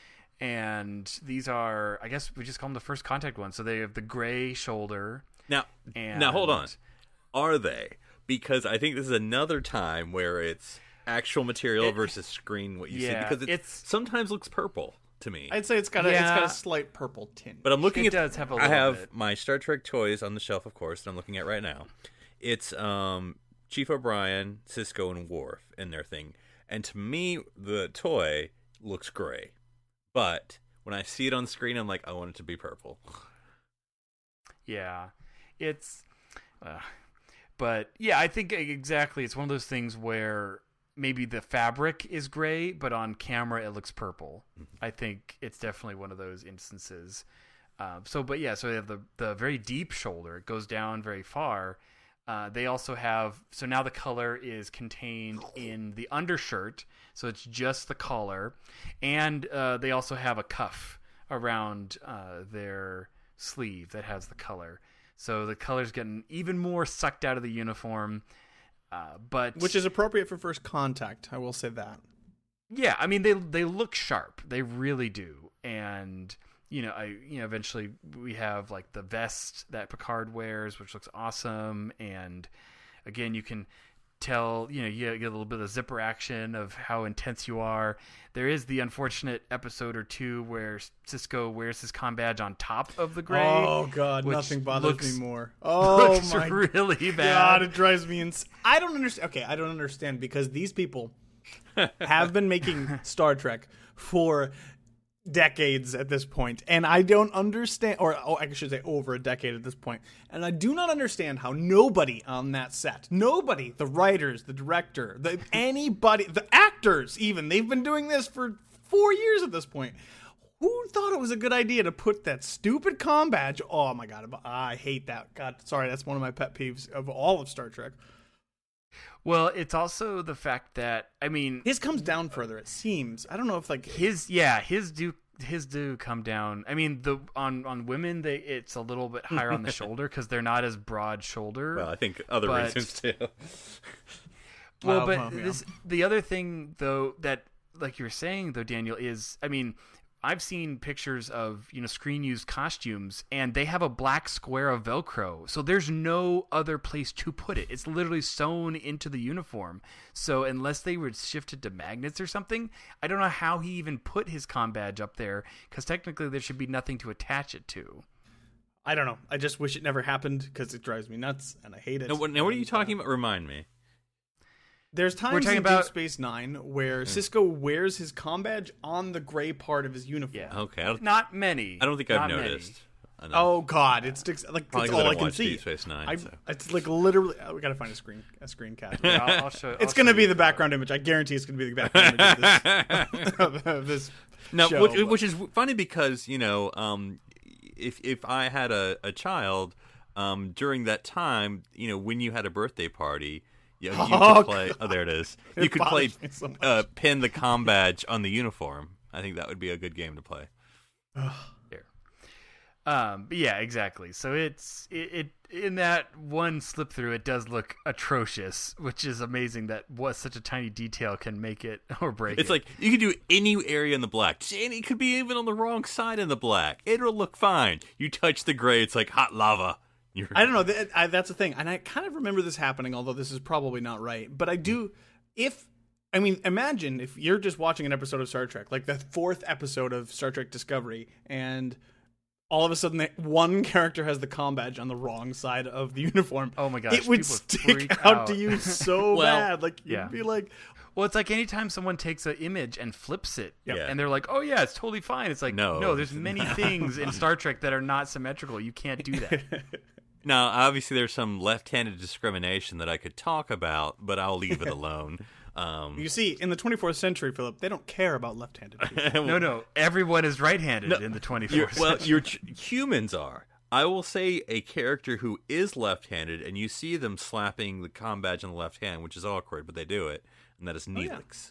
Speaker 2: And these are, I guess we just call them the First Contact ones. So they have the gray shoulder.
Speaker 3: Now hold on. Are they? Because I think this is another time where it's actual material versus screen what you see, because it sometimes looks purple to me.
Speaker 4: I'd say it's got a slight purple tint.
Speaker 3: But I'm looking
Speaker 2: It does have a
Speaker 3: I
Speaker 2: little
Speaker 3: have
Speaker 2: bit.
Speaker 3: my Star Trek toys on the shelf, of course, that I'm looking at right now. It's Chief O'Brien, Sisko, and Worf in their thing. And to me, the toy looks gray. But when I see it on screen, I'm like, I want it to be purple.
Speaker 2: Yeah, it's, but yeah, I think exactly. It's one of those things where maybe the fabric is gray, but on camera it looks purple. I think it's definitely one of those instances. So they have the very deep shoulder. It goes down very far. They also have, so now the color is contained in the undershirt, so it's just the collar, and they also have a cuff around their sleeve that has the color. So the color's getting even more sucked out of the uniform, but
Speaker 4: which is appropriate for First Contact, I will say that.
Speaker 2: Yeah, I mean they look sharp, they really do, and eventually we have like the vest that Picard wears, which looks awesome, and again you can tell, you get a little bit of zipper action of how intense you are. There is the unfortunate episode or two where Sisko wears his comm badge on top of the gray.
Speaker 4: Oh god,
Speaker 2: which
Speaker 4: nothing bothers
Speaker 2: looks-
Speaker 4: me more. Oh
Speaker 2: looks
Speaker 4: my
Speaker 2: really bad.
Speaker 4: god, it drives me insane. I don't understand. Okay, I don't understand, because these people have been making Star Trek for decades at this point, and I don't understand, or I should say over a decade at this point, and I do not understand how nobody on that set, nobody, the writers, the director, anybody, the actors even, they've been doing this for 4 years at this point. Who thought it was a good idea to put that stupid comm badge? Oh my god, I hate that. God, sorry, that's one of my pet peeves of all of Star Trek.
Speaker 2: Well, it's also the fact that, I mean,
Speaker 4: His comes down further, it seems. I don't know if like
Speaker 2: his do come down. I mean, on women it's a little bit higher on the shoulder because they're not as broad shoulder.
Speaker 3: Well, I think other
Speaker 2: But-
Speaker 3: reasons too.
Speaker 2: Well,
Speaker 4: Wow,
Speaker 2: but
Speaker 4: yeah.
Speaker 2: the other thing though that, like you were saying though, Daniel, is, I mean, I've seen pictures of screen used costumes, and they have a black square of Velcro, so there's no other place to put it. It's literally sewn into the uniform. So unless they were shifted to magnets or something, I don't know how he even put his comm badge up there, because technically there should be nothing to attach it to.
Speaker 4: I don't know. I just wish it never happened because it drives me nuts and I hate it.
Speaker 3: Now, what are you talking about? Remind me.
Speaker 4: There's times
Speaker 2: talking
Speaker 4: in
Speaker 2: about-
Speaker 4: Deep Space Nine where Sisko wears his comm badge on the gray part of his uniform.
Speaker 2: Yeah.
Speaker 3: Okay,
Speaker 2: Not many.
Speaker 3: I don't think I've
Speaker 2: Not many.
Speaker 3: noticed. enough.
Speaker 4: Oh god, it sticks like
Speaker 3: Probably
Speaker 4: it's
Speaker 3: 'cause I
Speaker 4: all I
Speaker 3: don't
Speaker 4: can
Speaker 3: watch
Speaker 4: see.
Speaker 3: Deep Space Nine, so.
Speaker 4: It's like literally. We gotta find a screen cap.
Speaker 2: Yeah, I'll show.
Speaker 4: It's gonna be the background image. I guarantee it's gonna be the background image of this
Speaker 3: Now,
Speaker 4: show,
Speaker 3: which is funny because if I had a child during that time, when you had a birthday party, you could play. Oh, there it is. You could play
Speaker 4: bothers me so much.
Speaker 3: pin the comm badge on the uniform. I think that would be a good game to play.
Speaker 2: Here. But yeah, exactly. So it in that one slip through, it does look atrocious, which is amazing that such a tiny detail can make it or break
Speaker 3: It's
Speaker 2: it.
Speaker 3: like you can do any area in the black, and it could be even on the wrong side in the black. It'll look fine. You touch the gray, it's like hot lava.
Speaker 4: I don't know. That's the thing, and I kind of remember this happening. Although this is probably not right, but I do. If I mean, imagine if you're just watching an episode of Star Trek, like the 4th episode of Star Trek Discovery, and all of a sudden one character has the comm badge on the wrong side of the uniform.
Speaker 2: Oh my gosh,
Speaker 4: it would
Speaker 2: people
Speaker 4: stick out to you so
Speaker 3: Well,
Speaker 4: bad. Like, you'd
Speaker 2: yeah.
Speaker 4: be like,
Speaker 2: Well, it's like anytime someone takes an image and flips it,
Speaker 3: Yeah.
Speaker 2: and they're like, "Oh yeah, it's totally fine." It's like,
Speaker 3: No,
Speaker 2: no, there's
Speaker 3: it's
Speaker 2: many
Speaker 3: not.
Speaker 2: things in Star Trek that are not symmetrical. You can't do that.
Speaker 3: Now, obviously, there's some left-handed discrimination that I could talk about, but I'll leave it alone.
Speaker 4: you see, in the 24th century, Philip, they don't care about left-handed people.
Speaker 2: No, everyone is right-handed in the 24th.
Speaker 3: Well, humans are. I will say a character who is left-handed, and you see them slapping the comm badge on the left hand, which is awkward, but they do it, and that is Neelix.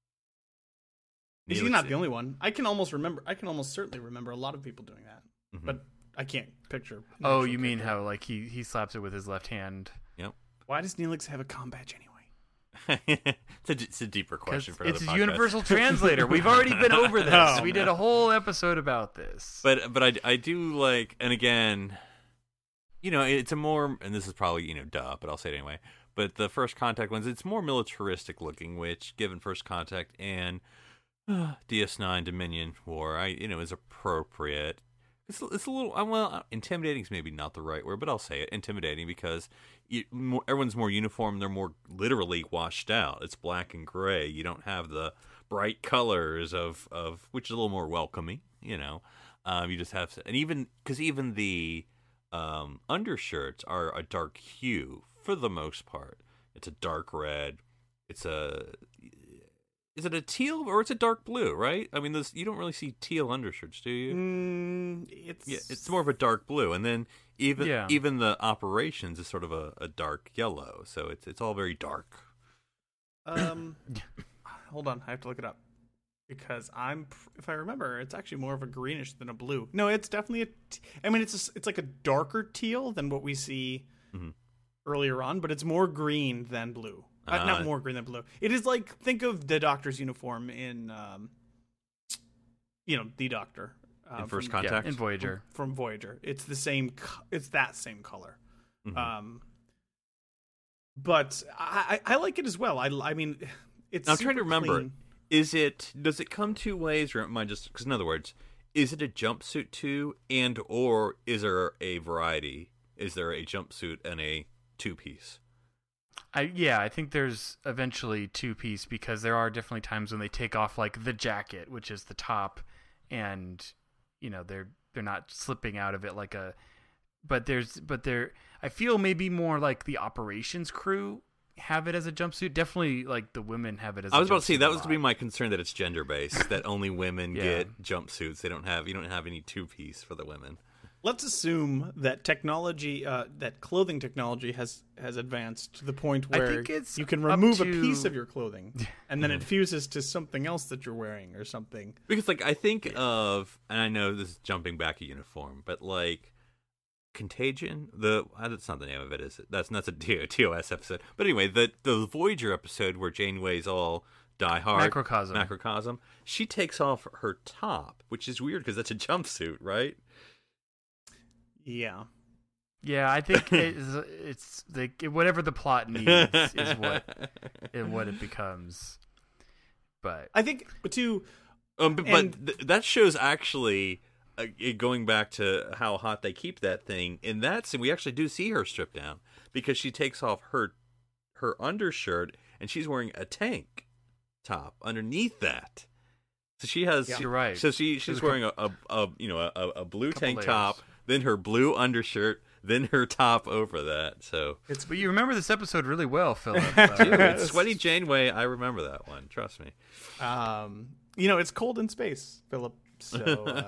Speaker 4: He's
Speaker 3: Neelix-
Speaker 4: not the only one. I can almost certainly remember a lot of people doing that,
Speaker 3: Mhm.
Speaker 4: but I can't picture. an
Speaker 2: Oh,
Speaker 4: actual
Speaker 2: you mean
Speaker 4: character.
Speaker 2: how like he slaps it with his left hand?
Speaker 3: Yep.
Speaker 4: Why does Neelix have a comm badge anyway?
Speaker 3: It's a deeper question for
Speaker 2: It's
Speaker 3: another
Speaker 2: a
Speaker 3: podcast.
Speaker 2: universal translator. We've already been over this.
Speaker 4: Oh,
Speaker 2: We did a whole episode about this.
Speaker 3: But I do like, and again, it's a more, and this is probably duh, but I'll say it anyway. But the First Contact ones, it's more militaristic looking, which given First Contact and DS9 Dominion War, is appropriate. It's a little well, intimidating is maybe not the right word, but I'll say it, intimidating, because everyone's more uniform. They're more literally washed out. It's black and gray. You don't have the bright colors of which is a little more welcoming. You just have to, and even the undershirts are a dark hue for the most part. It's a dark red. Is it a teal or it's a dark blue, right? I mean, you don't really see teal undershirts, do you? It's more of a dark blue, and then even the operations is sort of a dark yellow. So it's all very dark.
Speaker 4: Hold on, I have to look it up because if I remember, it's actually more of a greenish than a blue. No, it's definitely it's like a darker teal than what we see earlier on, but it's more green than blue. Not more green than blue. It is like, think of the Doctor's uniform in, the Doctor.
Speaker 3: In First
Speaker 2: Yeah,
Speaker 3: Contact?
Speaker 2: in Voyager.
Speaker 4: From Voyager. It's the same, it's that same color.
Speaker 3: Mm-hmm.
Speaker 4: But I like it as well. I mean, it's
Speaker 3: I'm trying to
Speaker 4: super
Speaker 3: remember.
Speaker 4: clean.
Speaker 3: Does it come 2 ways, or am I just, because in other words, is it a jumpsuit too, or is there a variety? Is there a jumpsuit and a 2-piece?
Speaker 2: I think there's eventually 2-piece, because there are definitely times when they take off like the jacket, which is the top, and they're not slipping out of it like a. But I feel maybe more like the operations crew have it as a jumpsuit. Definitely, like the women have it as.
Speaker 3: I was about to say
Speaker 2: jumpsuit
Speaker 3: that
Speaker 2: a
Speaker 3: was to be
Speaker 2: lot.
Speaker 3: my concern, that it's gender based, that only women
Speaker 2: Yeah.
Speaker 3: get jumpsuits. You don't have any 2-piece for the women.
Speaker 4: Let's assume that technology, that clothing technology has advanced to the point
Speaker 2: I
Speaker 4: where
Speaker 2: think it's
Speaker 4: you can
Speaker 2: up
Speaker 4: remove a
Speaker 2: to-
Speaker 4: piece of your clothing and then it fuses to something else that you're wearing or something.
Speaker 3: Because I think of, and I know this is jumping back a uniform, but like Contagion, that's not the name of it, is it? That's a TOS episode. But anyway, the Voyager episode where Janeway's all die hard, Macrocosm, she takes off her top, which is weird because that's a jumpsuit, right?
Speaker 4: Yeah.
Speaker 2: Yeah, I think it's like whatever the plot needs is what it becomes. But
Speaker 4: I think too.
Speaker 3: That shows actually going back to how hot they keep that thing. In that scene, we actually do see her strip down because she takes off her undershirt and she's wearing a tank top underneath that. So she has.
Speaker 2: You're right.
Speaker 3: So she's wearing a blue tank
Speaker 2: layers.
Speaker 3: top, then her blue undershirt, then her top over that. So
Speaker 2: but you remember this episode really well, Philip.
Speaker 3: it's Sweaty Janeway. I remember that one. Trust me.
Speaker 4: It's cold in space, Philip. So,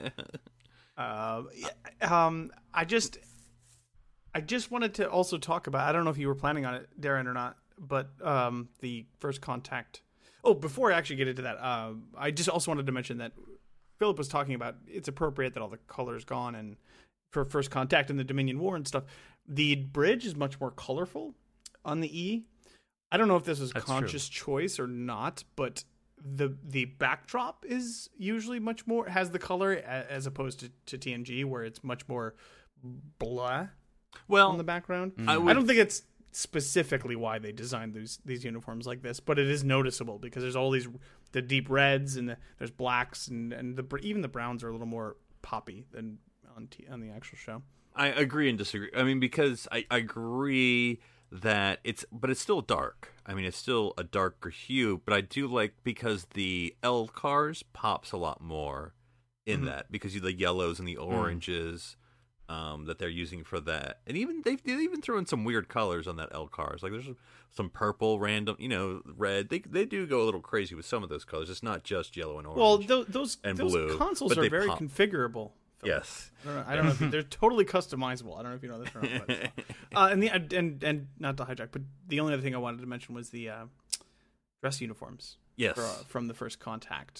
Speaker 4: I just wanted to also talk about. I don't know if you were planning on it, Darren, or not, but the First Contact. Oh, before I actually get into that, I just also wanted to mention that Philip was talking about it's appropriate that all the color's gone, and for First Contact and the Dominion War and stuff, the bridge is much more colorful on the E. I don't know if this was conscious choice or not, but the backdrop is usually much more has the color as opposed to TNG, where it's much more blah on the background. I don't think it's specifically why they designed these uniforms like this, but it is noticeable because there's all the deep reds and there's blacks and even the browns are a little more poppy than on the actual show.
Speaker 3: I agree and disagree. I mean, because I agree that it's still dark. I mean, it's still a darker hue, but I do like because the L cars pops a lot more in that because the yellows and the oranges that they're using for that, and even they even throw in some weird colors on that L cars. Like there's some purple, random, red. They do go a little crazy with some of those colors. It's not just yellow and orange.
Speaker 4: Well, those
Speaker 3: blue,
Speaker 4: consoles are very configurable.
Speaker 3: Yes,
Speaker 4: I don't know if they're totally customizable. I don't know if you know this or not. But, and not to hijack, but the only other thing I wanted to mention was the dress uniforms.
Speaker 3: Yes,
Speaker 4: from the First Contact.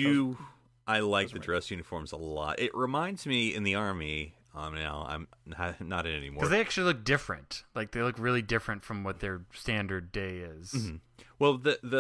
Speaker 3: I like the dress uniforms a lot. It reminds me in the Army. Now I'm not in it anymore
Speaker 2: because they actually look different. Like they look really different from what their standard day is.
Speaker 3: Mm-hmm. Well,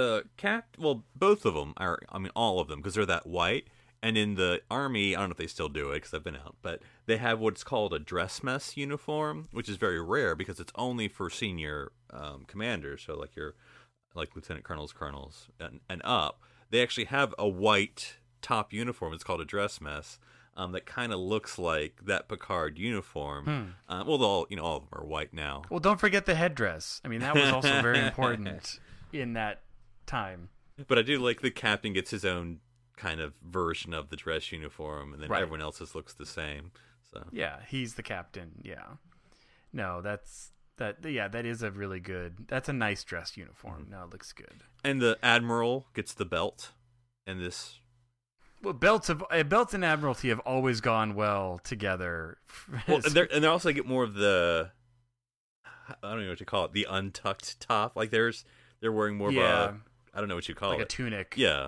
Speaker 3: both of them are. I mean, all of them because they're that white. And in the Army, I don't know if they still do it because I've been out, but they have what's called a dress mess uniform, which is very rare because it's only for senior commanders. So like lieutenant colonels, and up. They actually have a white top uniform. It's called a dress mess that kind of looks like that Picard uniform. Well, all of them are white now.
Speaker 2: Well, don't forget the headdress. I mean, that was also very important in that time.
Speaker 3: But I do like the captain gets his own kind of version of the dress uniform, and then everyone else's looks the same. So
Speaker 2: yeah, he's the captain. Yeah, no, that is a really good. That's a nice dress uniform. No, it looks good.
Speaker 3: And the admiral gets the belt, and this.
Speaker 2: Well, belts and admiralty have always gone well together.
Speaker 3: Well, and they also get more of the. I don't know what you call it. The untucked top, like they're wearing more of a. I don't know what you call it.
Speaker 2: Like a tunic.
Speaker 3: Yeah.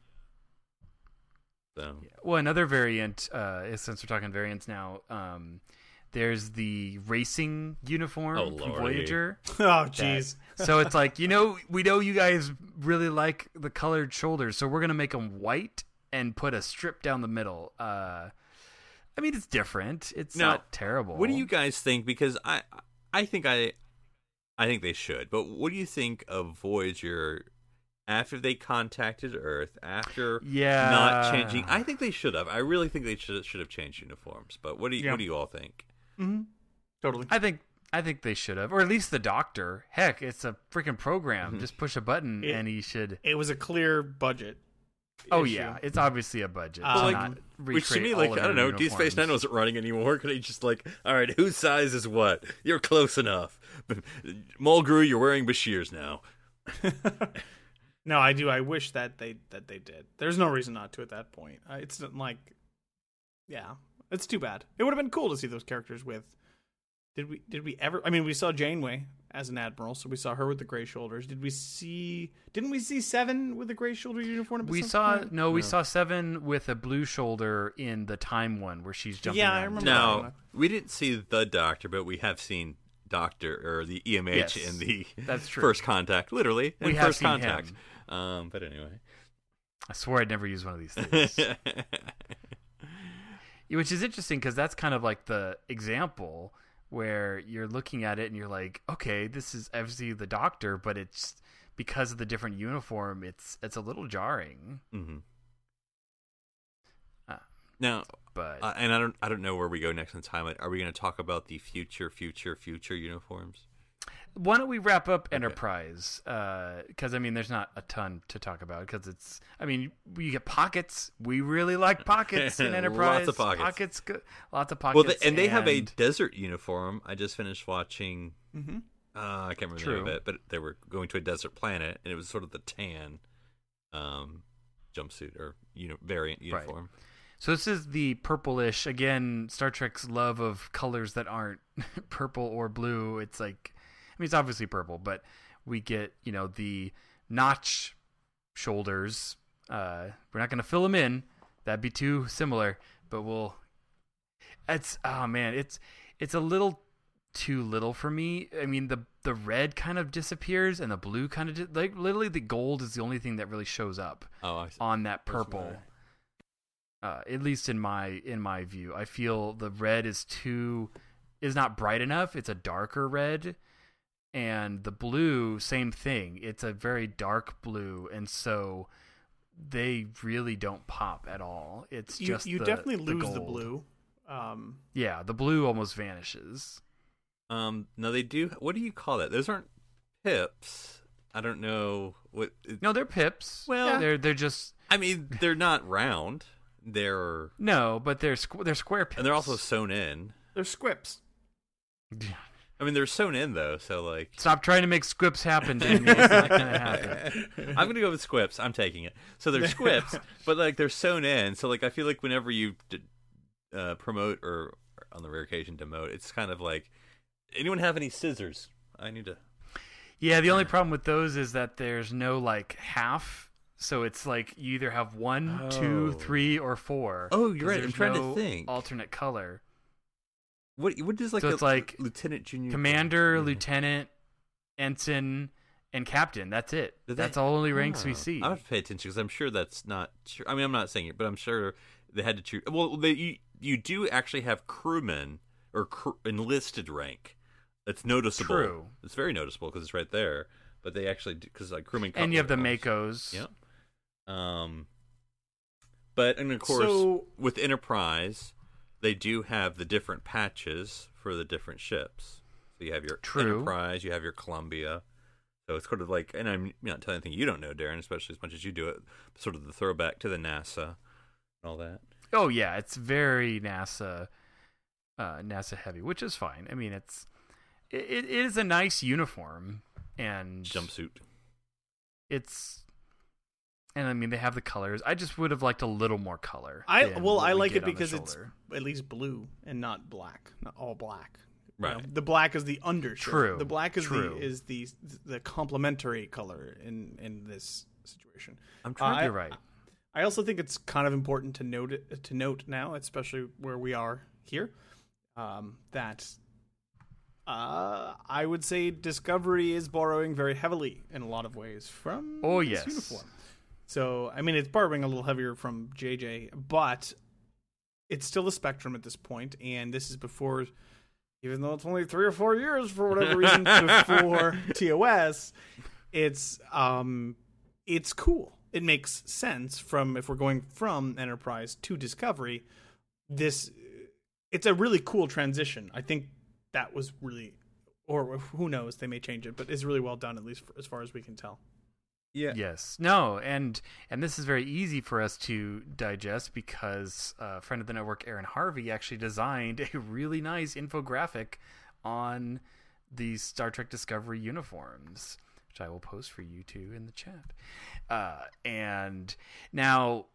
Speaker 3: So.
Speaker 2: Well, another variant, since we're talking variants now, there's the racing uniform from Voyager.
Speaker 4: Oh, jeez.
Speaker 2: So it's like, we know you guys really like the colored shoulders, so we're going to make them white and put a strip down the middle. I mean, it's different. It's not terrible.
Speaker 3: What do you guys think? Because I think they should. But what do you think of Voyager after they contacted Earth, after not changing? I think they should have. I really think they should have changed uniforms. But what do you all think?
Speaker 4: Mm-hmm. Totally.
Speaker 2: I think they should have, or at least the Doctor. Heck, it's a freaking program.
Speaker 3: Mm-hmm.
Speaker 2: Just push a button and he should.
Speaker 4: It was a clear budget.
Speaker 2: Oh
Speaker 4: issue.
Speaker 2: yeah, it's obviously a budget.
Speaker 3: Which to me, I don't know, Deep Space Nine wasn't running anymore. Could he just all right, whose size is what? You're close enough. Mulgrew, you're wearing Bashir's now.
Speaker 4: No, I do. I wish that they did. There's no reason not to at that point. It's like, it's too bad. It would have been cool to see those characters with. Did we ever? I mean, we saw Janeway as an admiral, so we saw her with the gray shoulders. Didn't we see Seven with the gray shoulder uniform?
Speaker 2: We saw Seven with a blue shoulder in the Time one where she's jumping.
Speaker 4: Yeah, I remember.
Speaker 3: Now we didn't see the Doctor, but we have seen Doctor or the EMH in the First Contact, literally.
Speaker 2: We have seen Contact.
Speaker 3: But anyway,
Speaker 2: I swore I'd never use one of these things. Which is interesting because that's kind of like the example where you're looking at it and you're like, okay, this is obviously the Doctor, but it's because of the different uniform, it's a little jarring.
Speaker 3: Mm-hmm. Now, but and I don't know where we go next in time. Are we going to talk about the future uniforms?
Speaker 2: Why don't we wrap up Enterprise? Because I mean, there's not a ton to talk about. Because it's, I mean, we get pockets. We really like pockets in Enterprise.
Speaker 3: Lots of pockets.
Speaker 2: Lots of pockets.
Speaker 3: Well, and they have a desert uniform. I just finished watching.
Speaker 4: Mm-hmm.
Speaker 3: I can't remember the name of it, but they were going to a desert planet, and it was sort of the tan jumpsuit or variant uniform.
Speaker 2: Right. So this is the purplish, again, Star Trek's love of colors that aren't purple or blue. It's like, I mean, it's obviously purple, but we get, the notch shoulders. We're not going to fill them in. That'd be too similar, but it's a little too little for me. I mean, the red kind of disappears and the blue kind of, literally the gold is the only thing that really shows up on that purple. At least in my view, I feel the red is not bright enough. It's a darker red, And the blue, same thing. It's a very dark blue, and so they really don't pop at all. It's just
Speaker 4: you
Speaker 2: the,
Speaker 4: definitely
Speaker 2: the
Speaker 4: lose the
Speaker 2: gold.
Speaker 4: blue.
Speaker 2: Yeah, the blue almost vanishes.
Speaker 3: No, they do. What do you call that? Those aren't pips. I don't know what.
Speaker 2: No, they're pips.
Speaker 3: Well,
Speaker 2: they're just
Speaker 3: I mean, they're not round. They're
Speaker 2: no, but they're square pips,
Speaker 3: and they're also sewn in.
Speaker 4: They're squips.
Speaker 3: I mean, they're sewn in though, so like.
Speaker 2: Stop trying to make squips happen, Danny. It's not gonna happen.
Speaker 3: I'm gonna go with squips. I'm taking it. So they're squips, but like they're sewn in. So like I feel like whenever you promote or on the rare occasion demote, it's kind of like, anyone have any scissors? I need to.
Speaker 2: Yeah, the only problem with those is that there's no like half. So it's like you either have 1, 2, 3, or 4.
Speaker 3: Oh, you're
Speaker 2: 'cause
Speaker 3: right. I'm
Speaker 2: there's
Speaker 3: trying
Speaker 2: no
Speaker 3: to think.
Speaker 2: alternate color.
Speaker 3: What does like
Speaker 2: So
Speaker 3: a
Speaker 2: it's like
Speaker 3: lieutenant, junior,
Speaker 2: Commander,
Speaker 3: yeah.
Speaker 2: lieutenant, ensign, and captain. That's it.
Speaker 3: Did
Speaker 2: That's
Speaker 3: they-
Speaker 2: all only ranks we
Speaker 3: Oh.
Speaker 2: see.
Speaker 3: I have to pay attention because I'm sure that's not true. I mean, I'm not saying it, but I'm sure they had to choose. Well, you do actually have crewmen or enlisted rank. That's noticeable.
Speaker 2: True.
Speaker 3: It's very noticeable because it's right there. But they actually because like crewmen.
Speaker 2: And you have the
Speaker 3: Makos.
Speaker 2: Makos.
Speaker 3: Yep. But and of course
Speaker 4: So-
Speaker 3: with Enterprise, they do have the different patches for the different ships. So you have your
Speaker 2: True.
Speaker 3: Enterprise, you have your Columbia. So it's sort of like, and I'm not telling anything you don't know, Darren, especially as much as you do it. Sort of the throwback to the NASA and all that.
Speaker 2: Oh yeah, it's very NASA heavy, which is fine. I mean, it is a nice uniform and
Speaker 3: Jumpsuit.
Speaker 2: And I mean they have the colors. I just would have liked a little more color.
Speaker 4: I
Speaker 2: than what we
Speaker 4: like
Speaker 2: get
Speaker 4: it
Speaker 2: on the
Speaker 4: because it's
Speaker 2: shoulder.
Speaker 4: at least blue and not black, not all black. You
Speaker 3: Right.
Speaker 4: know, the black is the undershirt.
Speaker 2: True.
Speaker 4: The black is
Speaker 2: True.
Speaker 4: the complementary color in this situation.
Speaker 3: I'm trying
Speaker 2: You're right.
Speaker 4: I also think it's kind of important to note now, especially where we are here, that I would say Discovery is borrowing very heavily in a lot of ways from this
Speaker 2: yes.
Speaker 4: uniform. So I mean, it's borrowing a little heavier from JJ, but it's still a Spectrum at this point, and this is before. Even though it's only 3 or 4 years for whatever reason before TOS, it's cool. It makes sense from if we're going from Enterprise to Discovery. It's a really cool transition. I think that was really, or who knows, they may change it, but it's really well done, at least as far as we can tell.
Speaker 3: Yeah.
Speaker 2: Yes. No, and this is very easy for us to digest because a friend of the network, Aaron Harvey, actually designed a really nice infographic on the Star Trek Discovery uniforms, which I will post for you two in the chat. And now,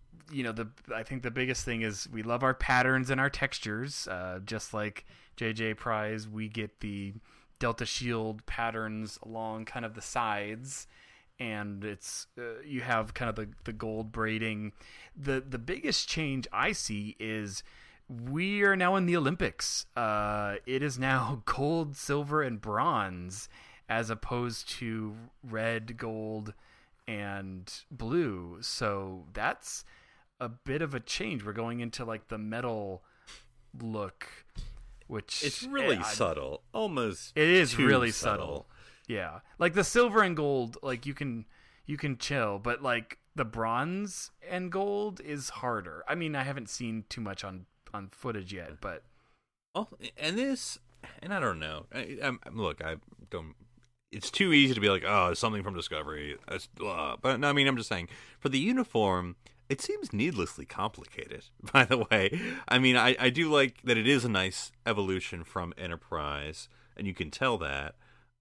Speaker 2: I think the biggest thing is we love our patterns and our textures. Just like JJ Prize, we get the Delta Shield patterns along kind of the sides. And it's you have kind of the gold braiding. The biggest change I see is we are now in the Olympics. It is now gold, silver, and bronze as opposed to red, gold, and blue. So that's a bit of a change. We're going into like the metal look, which
Speaker 3: It's really subtle. Almost.
Speaker 2: It is
Speaker 3: too
Speaker 2: really subtle. Yeah, like the silver and gold, like you can chill, but like the bronze and gold is harder. I mean, I haven't seen too much on footage yet, but
Speaker 3: Oh, and I don't know. Look, I don't. It's too easy to be like, oh, it's something from Discovery. But no, I mean, I'm just saying for the uniform, it seems needlessly complicated. By the way, I mean, I do like that it is a nice evolution from Enterprise, and you can tell that.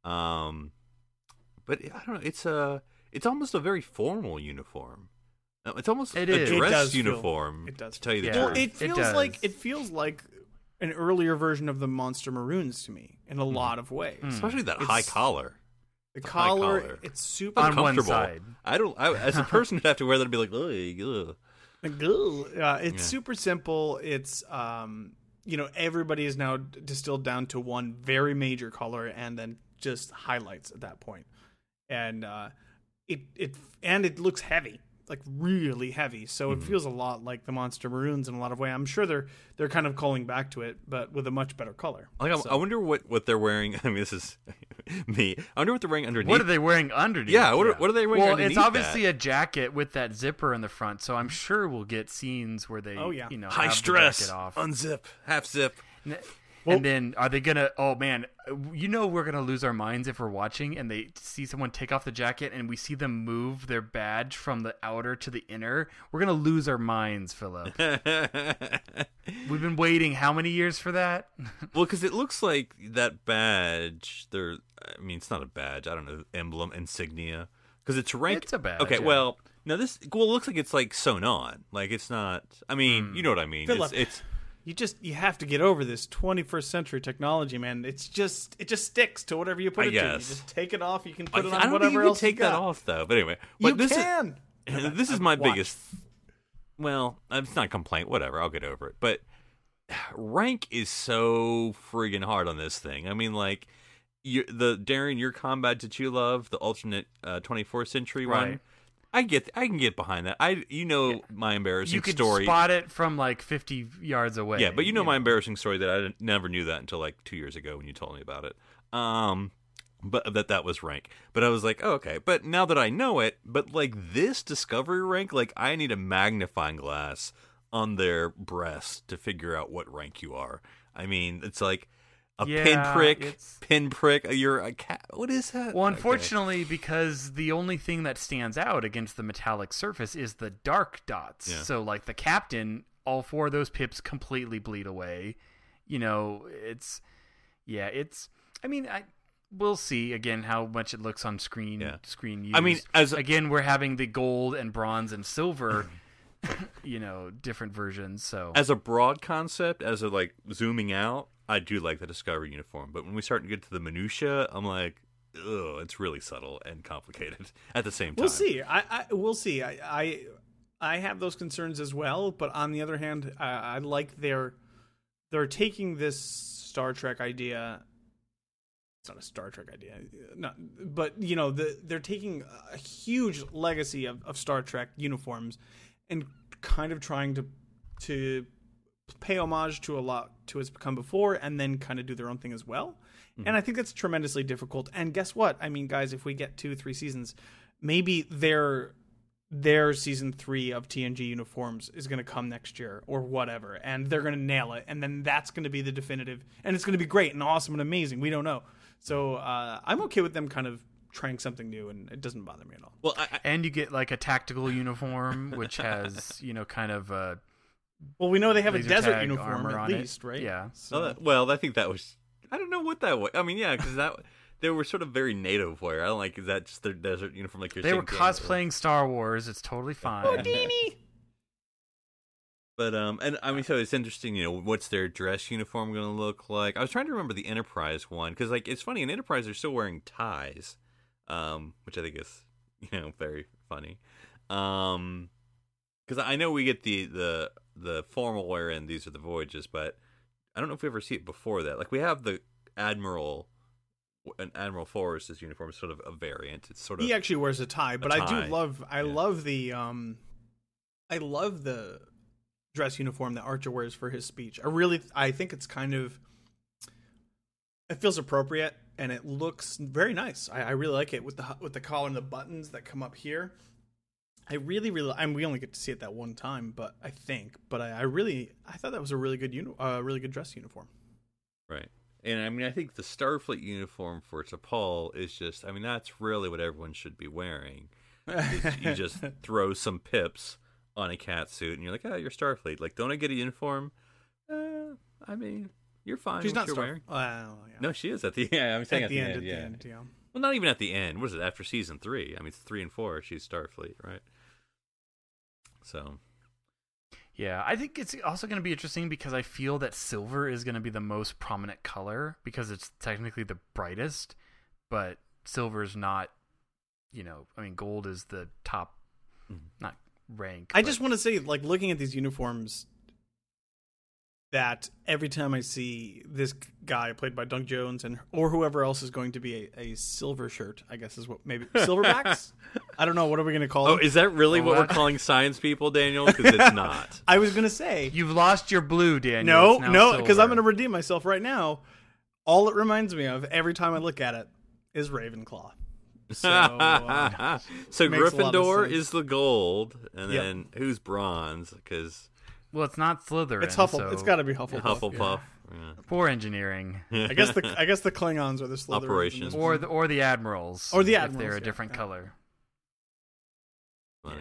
Speaker 3: But I don't know. It's almost a very formal uniform. It's almost
Speaker 2: It
Speaker 3: a
Speaker 2: is.
Speaker 4: It
Speaker 3: dress
Speaker 4: does feel-
Speaker 3: uniform.
Speaker 4: it does
Speaker 3: to tell you the
Speaker 2: Yeah.
Speaker 3: truth.
Speaker 4: Well, it
Speaker 2: does.
Speaker 4: feels like an earlier version of the Monster Maroons to me in a lot of ways.
Speaker 3: Especially that
Speaker 4: It's-
Speaker 3: high collar.
Speaker 4: The
Speaker 3: high
Speaker 4: collar,
Speaker 3: collar.
Speaker 4: it's super
Speaker 2: On one
Speaker 3: Comfortable.
Speaker 2: side.
Speaker 3: I as a person who'd have to wear that, I'd be like, ugh.
Speaker 4: It's super simple. It's everybody is now distilled down to one very major color and then just highlights at that point. And it looks heavy, like really heavy. So it feels a lot like the Monster Maroons in a lot of ways. I'm sure they're kind of calling back to it, but with a much better color.
Speaker 3: Like,
Speaker 4: So-
Speaker 3: I wonder what they're wearing. I mean, this is me. I wonder what they're wearing underneath.
Speaker 2: What are they wearing underneath?
Speaker 3: Yeah, what are they wearing
Speaker 2: well,
Speaker 3: underneath?
Speaker 2: Well, it's obviously a jacket with that zipper in the front, so I'm sure we'll get scenes where they,
Speaker 3: high
Speaker 2: have
Speaker 3: stress,
Speaker 2: the jacket off.
Speaker 3: unzip, half zip.
Speaker 2: And then are they gonna? Oh man, we're gonna lose our minds if we're watching and they see someone take off the jacket and we see them move their badge from the outer to the inner. We're gonna lose our minds, Philip. We've been waiting how many years for that?
Speaker 3: Well, because it looks like that badge. It's not a badge. I don't know, emblem, insignia. Because it's rank.
Speaker 2: It's a badge.
Speaker 3: Okay,
Speaker 2: yeah.
Speaker 3: well, no, it looks like it's like sewn on. Like it's not. I mean, you know what I mean.
Speaker 4: Philip,
Speaker 3: It's
Speaker 4: you have to get over this 21st century technology, man. It just sticks to whatever you put it to. You just take it off. You can put it on whatever else
Speaker 3: you can take
Speaker 4: you got.
Speaker 3: that off though. But anyway, This is my biggest. Well, it's not a complaint. Whatever, I'll get over it. But rank is so friggin' hard on this thing. I mean, like Darren, your combat that you love, the alternate 24th century one. I can get behind that. My embarrassing story.
Speaker 2: You could spot it from like 50 yards away.
Speaker 3: Yeah, but my embarrassing story that I never knew that until like 2 years ago when you told me about it. But that was rank. But I was like, oh, okay. But now that I know it, but like this discovery rank, like I need a magnifying glass on their breast to figure out what rank you are. I mean, it's like a pinprick. You're a cat. What is that?
Speaker 2: Well, unfortunately, because the only thing that stands out against the metallic surface is the dark dots.
Speaker 3: Yeah.
Speaker 2: So, like the captain, all 4 of those pips completely bleed away. We'll see again how much it looks on screen.
Speaker 3: Yeah.
Speaker 2: Screen use.
Speaker 3: I mean,
Speaker 2: again, we're having the gold and bronze and silver. Different versions. So,
Speaker 3: as a broad concept, as a like zooming out, I do like the Discovery uniform. But when we start to get to the minutia, I'm like, ugh, it's really subtle and complicated at the same time.
Speaker 4: We'll see. We'll see. I have those concerns as well. But on the other hand, I like they're taking this Star Trek idea. It's not a Star Trek idea, no, but they're taking a huge legacy of Star Trek uniforms and kind of trying to pay homage to a lot to what's become before, and then kind of do their own thing as well. Mm-hmm. And I think that's tremendously difficult. And guess what? I mean, guys, if we get 2-3 seasons, maybe their season 3 of TNG uniforms is going to come next year or whatever, and they're going to nail it, and then that's going to be the definitive, and it's going to be great and awesome and amazing. We don't know. So I'm okay with them kind of trying something new, and it doesn't bother me at all.
Speaker 3: Well,
Speaker 2: and you get like a tactical uniform, which has kind of a.
Speaker 4: Well, we know they have a desert uniform at least, right?
Speaker 2: Yeah.
Speaker 3: So. Well, I think that was. I don't know what that was. I mean, yeah, because they were sort of very native wear. I don't like. Is that just their desert uniform? Like
Speaker 2: they were cosplaying Star Wars. It's totally fine.
Speaker 4: Houdini.
Speaker 3: But and I mean, so it's interesting. What's their dress uniform going to look like? I was trying to remember the Enterprise one because, like, it's funny. In Enterprise, they're still wearing ties, which I think is very funny. Because I know we get the formal wear in These Are the Voyages, but I don't know if we ever see it before that. Like we have the Admiral Forrest's uniform is sort of a variant. It's sort of
Speaker 4: he actually wears a tie, but I do love love the dress uniform that Archer wears for his speech. I think it's it feels appropriate and it looks very nice. I really like it with the collar and the buttons that come up here. I really we only get to see it that one time, but I thought that was a really good dress uniform.
Speaker 3: Right. And I mean, I think the Starfleet uniform for T'Pol is just, I mean, that's really what everyone should be wearing. You just throw some pips on a cat suit and you're like, oh, you're Starfleet. Like, don't I get a uniform? I mean, you're fine.
Speaker 4: She's not
Speaker 3: you're wearing.
Speaker 4: Yeah.
Speaker 3: No, she is at the end. I'm saying at the end.
Speaker 4: Yeah.
Speaker 3: Well, not even at the end. What is it? After season 3? I mean, it's 3 and 4. She's Starfleet, right? So.
Speaker 2: Yeah, I think it's also going to be interesting because I feel that silver is going to be the most prominent color because it's technically the brightest, but silver is not, I mean, gold is the top, not rank.
Speaker 4: I just want to say, like, looking at these uniforms, that every time I see this guy played by Doug Jones or whoever else is going to be a silver shirt, I guess is what, maybe silverbacks? I don't know. What are we going to call them?
Speaker 3: Oh, is that really what we're calling science people, Daniel? Because it's not.
Speaker 4: I was going to say.
Speaker 2: You've lost your blue, Daniel.
Speaker 4: No, because I'm going to redeem myself right now. All it reminds me of every time I look at it is Ravenclaw. So,
Speaker 3: so
Speaker 4: makes a lot of
Speaker 3: Gryffindor
Speaker 4: sense.
Speaker 3: is the gold, and
Speaker 4: Yep.
Speaker 3: then who's bronze? Because
Speaker 2: Well, it's not Slytherin.
Speaker 4: it's Hufflepuff.
Speaker 2: So
Speaker 4: It's got to be Hufflepuff.
Speaker 3: Hufflepuff.
Speaker 2: poor engineering,
Speaker 3: Yeah.
Speaker 4: I guess the Klingons are the Slytherins. in
Speaker 3: Operations.
Speaker 4: this
Speaker 2: or
Speaker 4: one.
Speaker 2: the admirals,
Speaker 4: Or the
Speaker 2: if
Speaker 4: admirals,
Speaker 2: they're a
Speaker 4: yeah,
Speaker 2: different
Speaker 4: yeah.
Speaker 2: color.
Speaker 3: Funny.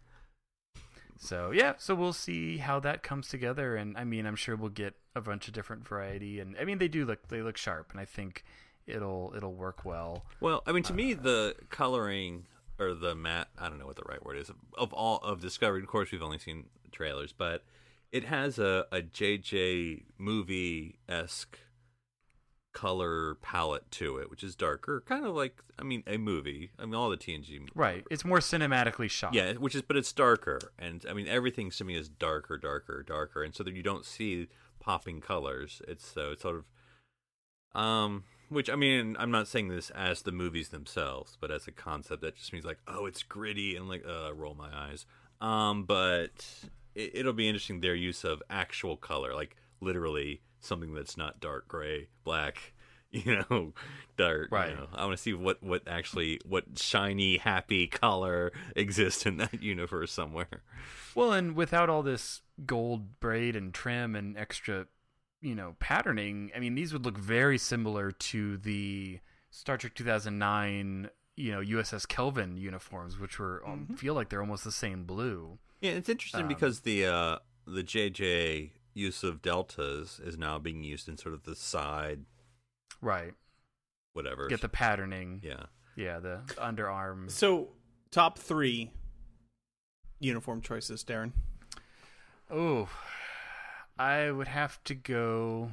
Speaker 2: Yeah. So we'll see how that comes together, and I mean, I'm sure we'll get a bunch of different variety, and I mean, they look sharp, and I think it'll work well.
Speaker 3: Well, I mean, to me, the coloring or the matte, I don't know what the right word is, of all of Discovery, of course, we've only seen trailers, but it has a JJ movie-esque color palette to it, which is darker, kind of like, I mean, a movie. I mean, all the TNG.
Speaker 2: Right. It's more cinematically shot.
Speaker 3: Yeah, but it's darker. And, I mean, everything to me is darker. And so that you don't see popping colors. It's sort of, which, I mean, I'm not saying this as the movies themselves, but as a concept, that just means like, oh, it's gritty, and like, roll my eyes. But it'll be interesting, their use of actual color, like literally something that's not dark gray, black, dark.
Speaker 2: Right.
Speaker 3: I want to see what shiny, happy color exists in that universe somewhere.
Speaker 2: Well, and without all this gold braid and trim and extra, patterning, I mean, these would look very similar to the Star Trek 2009, USS Kelvin uniforms, which were feel like they're almost the same blue.
Speaker 3: Yeah, it's interesting because the JJ use of deltas is now being used in sort of the side,
Speaker 2: right?
Speaker 3: Whatever.
Speaker 2: Get the patterning.
Speaker 3: Yeah,
Speaker 2: the underarm.
Speaker 4: So, top 3 uniform choices, Darren.
Speaker 2: Oh, I would have to go.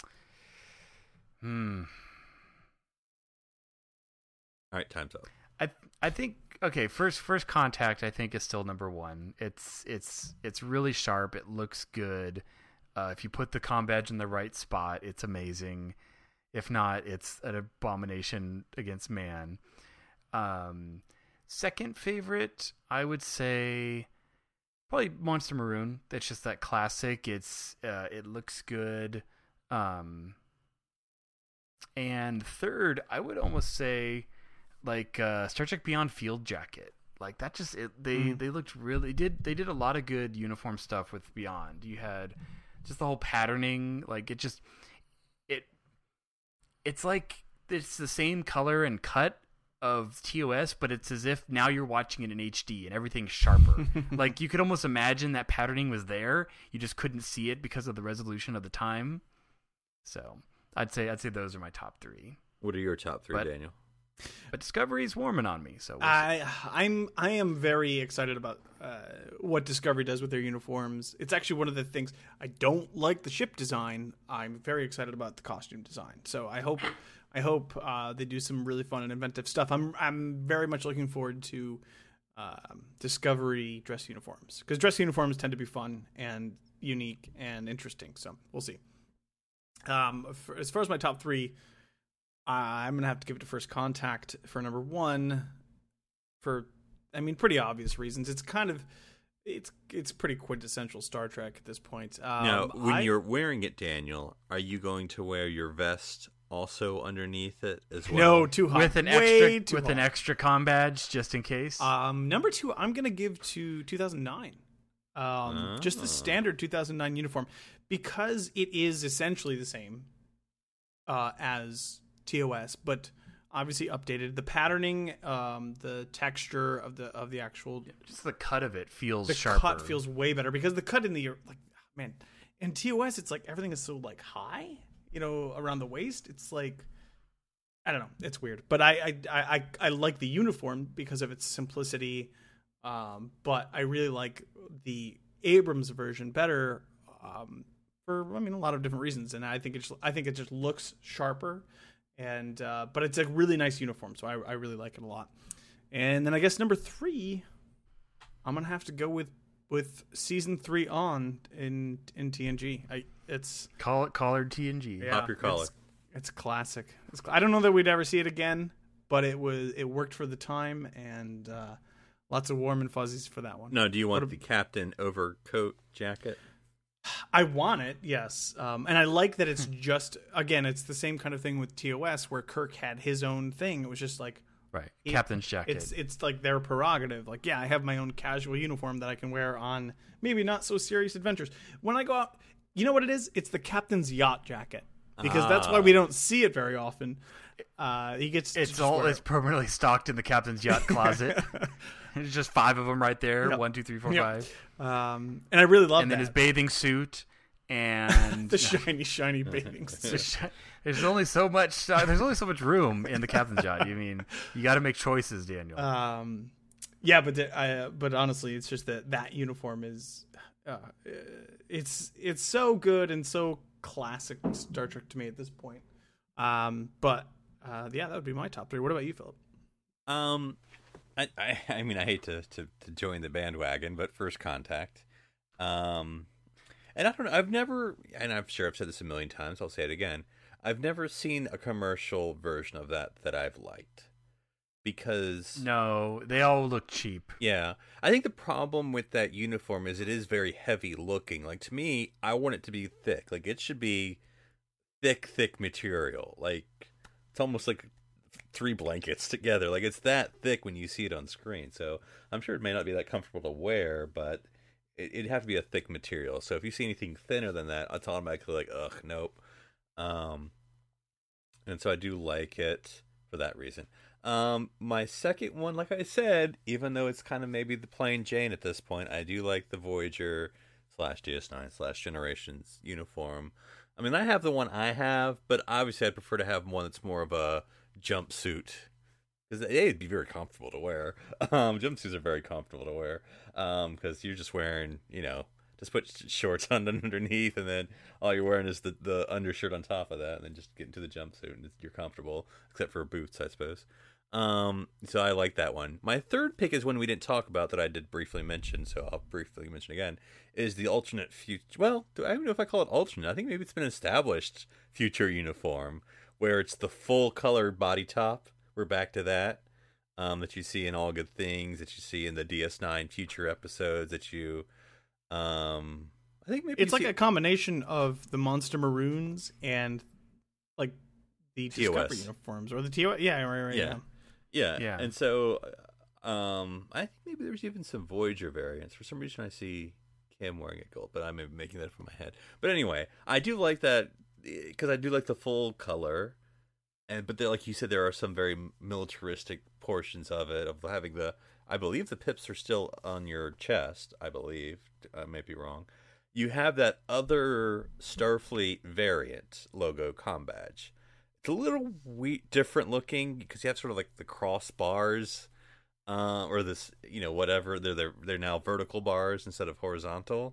Speaker 3: All right, time's up.
Speaker 2: I think okay. First Contact, I think, is still number 1. It's really sharp. It looks good. If you put the comm badge in the right spot, it's amazing. If not, it's an abomination against man. Second favorite, I would say, probably Monster Maroon. That's just that classic. It looks good. And third, I would almost say, like Star Trek Beyond Field Jacket. Like that they looked really they did a lot of good uniform stuff with Beyond. You had just the whole patterning, like it's like it's the same color and cut of TOS, but it's as if now you're watching it in HD and everything's sharper. Like you could almost imagine that patterning was there, you just couldn't see it because of the resolution of the time. So I'd say those are my top 3.
Speaker 3: What are your top 3, Daniel?
Speaker 2: But Discovery's warming on me, so
Speaker 4: I am very excited about what Discovery does with their uniforms. It's actually one of the things I don't like the ship design. I'm very excited about the costume design. So I hope they do some really fun and inventive stuff. I'm very much looking forward to Discovery dress uniforms, because dress uniforms tend to be fun and unique and interesting. So we'll see. As far as my top 3. I'm going to have to give it to First Contact for number 1 for, I mean, pretty obvious reasons. It's kind of, it's pretty quintessential Star Trek at this point.
Speaker 3: Now, when you're wearing it, Daniel, are you going to wear your vest also underneath it as well?
Speaker 4: No, too hot.
Speaker 2: with an extra comm badge just in case.
Speaker 4: Number 2, I'm going to give to 2009. Just the standard 2009 uniform, because it is essentially the same as TOS, but obviously updated. The patterning, the texture of the actual,
Speaker 2: just the cut of it feels
Speaker 4: the
Speaker 2: sharper.
Speaker 4: cut feels way better, because the cut in the in TOS it's like everything is so like high, around the waist. It's like, I don't know, it's weird, but I like the uniform because of its simplicity. But I really like the Abrams version better for a lot of different reasons, and I think it just looks sharper. And but it's a really nice uniform, so I really like it a lot. And then I guess number 3, I'm gonna have to go with season 3 on in TNG. It's
Speaker 2: collared TNG.
Speaker 3: Pop your collar.
Speaker 4: It's classic. I don't know that we'd ever see it again, but it worked for the time, and lots of warm and fuzzies for that one.
Speaker 3: No, do you want the captain overcoat jacket?
Speaker 4: I want it, yes. And I like that it's just, again, it's the same kind of thing with TOS where Kirk had his own thing. It was just like,
Speaker 2: right, captain's jacket.
Speaker 4: It's like their prerogative. Like, yeah, I have my own casual uniform that I can wear on maybe not so serious adventures. When I go out, you know what it is? It's the captain's yacht jacket, because that's why we don't see it very often. He gets
Speaker 2: it's permanently stocked in the captain's yacht closet. There's just 5 of them right there.
Speaker 4: Yep.
Speaker 2: 1, 2, 3, 4,
Speaker 4: Yep.
Speaker 2: 5.
Speaker 4: And I really love
Speaker 2: and
Speaker 4: that.
Speaker 2: then his bathing suit and
Speaker 4: the shiny bathing suit.
Speaker 2: There's only so much. There's only so much room in the captain's yacht. You mean you got to make choices, Daniel?
Speaker 4: Yeah, but honestly, it's just that uniform is, it's so good and so classic Star Trek to me at this point. But yeah, that would be my top 3. What about you, Philip?
Speaker 3: I mean, I hate to join the bandwagon, but First Contact. And I don't know, I've never, and I'm sure I've said this a million times, I'll say it again, I've never seen a commercial version of that I've liked. Because...
Speaker 2: No, they all look cheap.
Speaker 3: Yeah. I think the problem with that uniform is it is very heavy looking. Like, to me, I want it to be thick. Like, it should be thick material. Like, it's almost like 3 blankets together. Like, it's that thick when you see it on screen. So, I'm sure it may not be that comfortable to wear, but... It'd have to be a thick material. So if you see anything thinner than that, it's automatically like, ugh, nope. And so I do like it for that reason. My second one, like I said, even though it's kind of maybe the plain Jane at this point, I do like the Voyager /DS9 /Generations uniform. I mean, I have the one I have, but obviously I'd prefer to have one that's more of a jumpsuit. Because they'd be very comfortable to wear. Jumpsuits are very comfortable to wear. Because you're just wearing, just put shorts on underneath, and then all you're wearing is the undershirt on top of that, and then just get into the jumpsuit, and you're comfortable, except for boots, I suppose. So I like that one. My third pick is one we didn't talk about that I did briefly mention, so I'll briefly mention again, is the alternate future. Well, I don't know if I call it alternate. I think maybe it's been established future uniform, where it's the full colored body top. We're back to that. That you see in All Good Things, that you see in the DS9 future episodes, that you, I think maybe
Speaker 4: it's like a combination of the Monster Maroons and like the
Speaker 3: TOS.
Speaker 4: Discovery uniforms or the TOS. Yeah, right.
Speaker 3: Yeah. And so, I think maybe there's even some Voyager variants. For some reason, I see Kim wearing a gold, but I may be making that up in my head. But anyway, I do like that because I do like the full color. But like you said, there are some very militaristic portions of it, of having I believe the pips are still on your chest, I believe. I may be wrong. You have that other Starfleet variant logo comm badge. It's a little different looking because you have sort of like the cross bars, or this, whatever. They're now vertical bars instead of horizontal.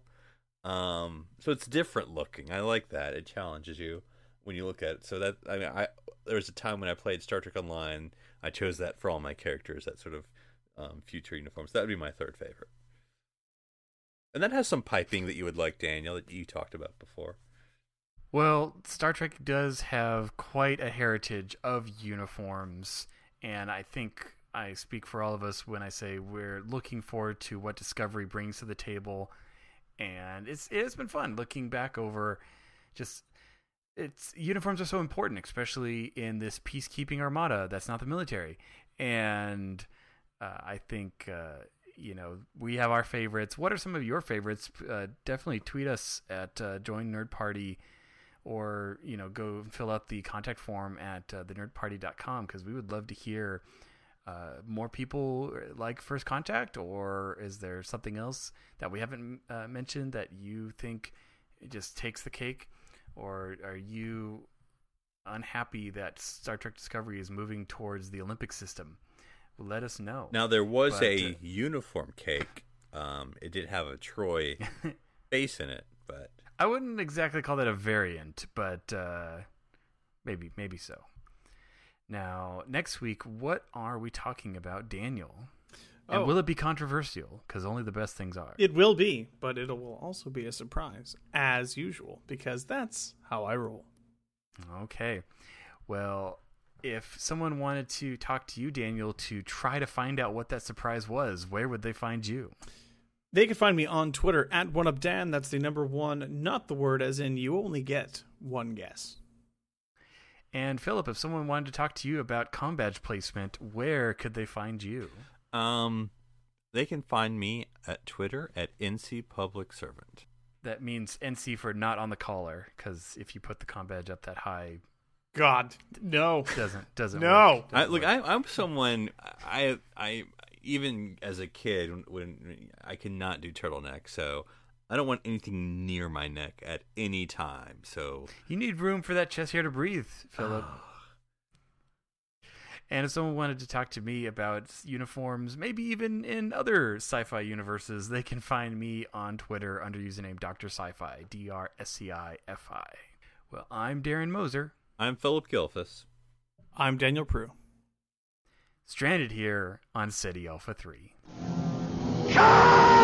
Speaker 3: So it's different looking. I like that. It challenges you when you look at it. So that, there was a time when I played Star Trek Online, I chose that for all my characters, that sort of future uniforms. That would be my third favorite. And that has some piping that you would like, Daniel, that you talked about before.
Speaker 2: Well, Star Trek does have quite a heritage of uniforms, and I think I speak for all of us when I say we're looking forward to what Discovery brings to the table, and it's been fun looking back over just... uniforms are so important, especially in this peacekeeping armada that's not the military. And I think, we have our favorites. What are some of your favorites? Definitely tweet us at Join Nerd Party, or, go fill out the contact form at thenerdparty.com, because we would love to hear more people like First Contact, or is there something else that we haven't mentioned that you think it just takes the cake? Or are you unhappy that Star Trek Discovery is moving towards the Olympic system? Let us know.
Speaker 3: Now, there was a uniform cake. It did have a Troy face in it, but...
Speaker 2: I wouldn't exactly call that a variant, but maybe so. Now, next week, what are we talking about, Daniel? And will it be controversial? Because only the best things are.
Speaker 4: It will be, but it will also be a surprise, as usual, because that's how I roll.
Speaker 2: Okay. Well, if someone wanted to talk to you, Daniel, to try to find out what that surprise was, where would they find you?
Speaker 4: They can find me on Twitter at OneUpDan. That's the number one, not the word, as in you only get one guess.
Speaker 2: And Philip, if someone wanted to talk to you about comm badge placement, where could they find you?
Speaker 3: They can find me at Twitter at NC Public Servant.
Speaker 2: That means NC for not on the collar, because if you put the comm badge up that high,
Speaker 4: God, no,
Speaker 2: doesn't
Speaker 4: no.
Speaker 2: work.
Speaker 3: Look, I'm someone. I even as a kid when I cannot do turtleneck, so I don't want anything near my neck at any time. So
Speaker 2: you need room for that chest hair to breathe, Philip. And if someone wanted to talk to me about uniforms, maybe even in other sci-fi universes, they can find me on Twitter under username Dr. Sci-Fi, DRSCIFI. Well, I'm Darren Moser.
Speaker 3: I'm Philip Gilfus.
Speaker 4: I'm Daniel Prue.
Speaker 2: Stranded here on City Alpha 3.
Speaker 5: Come!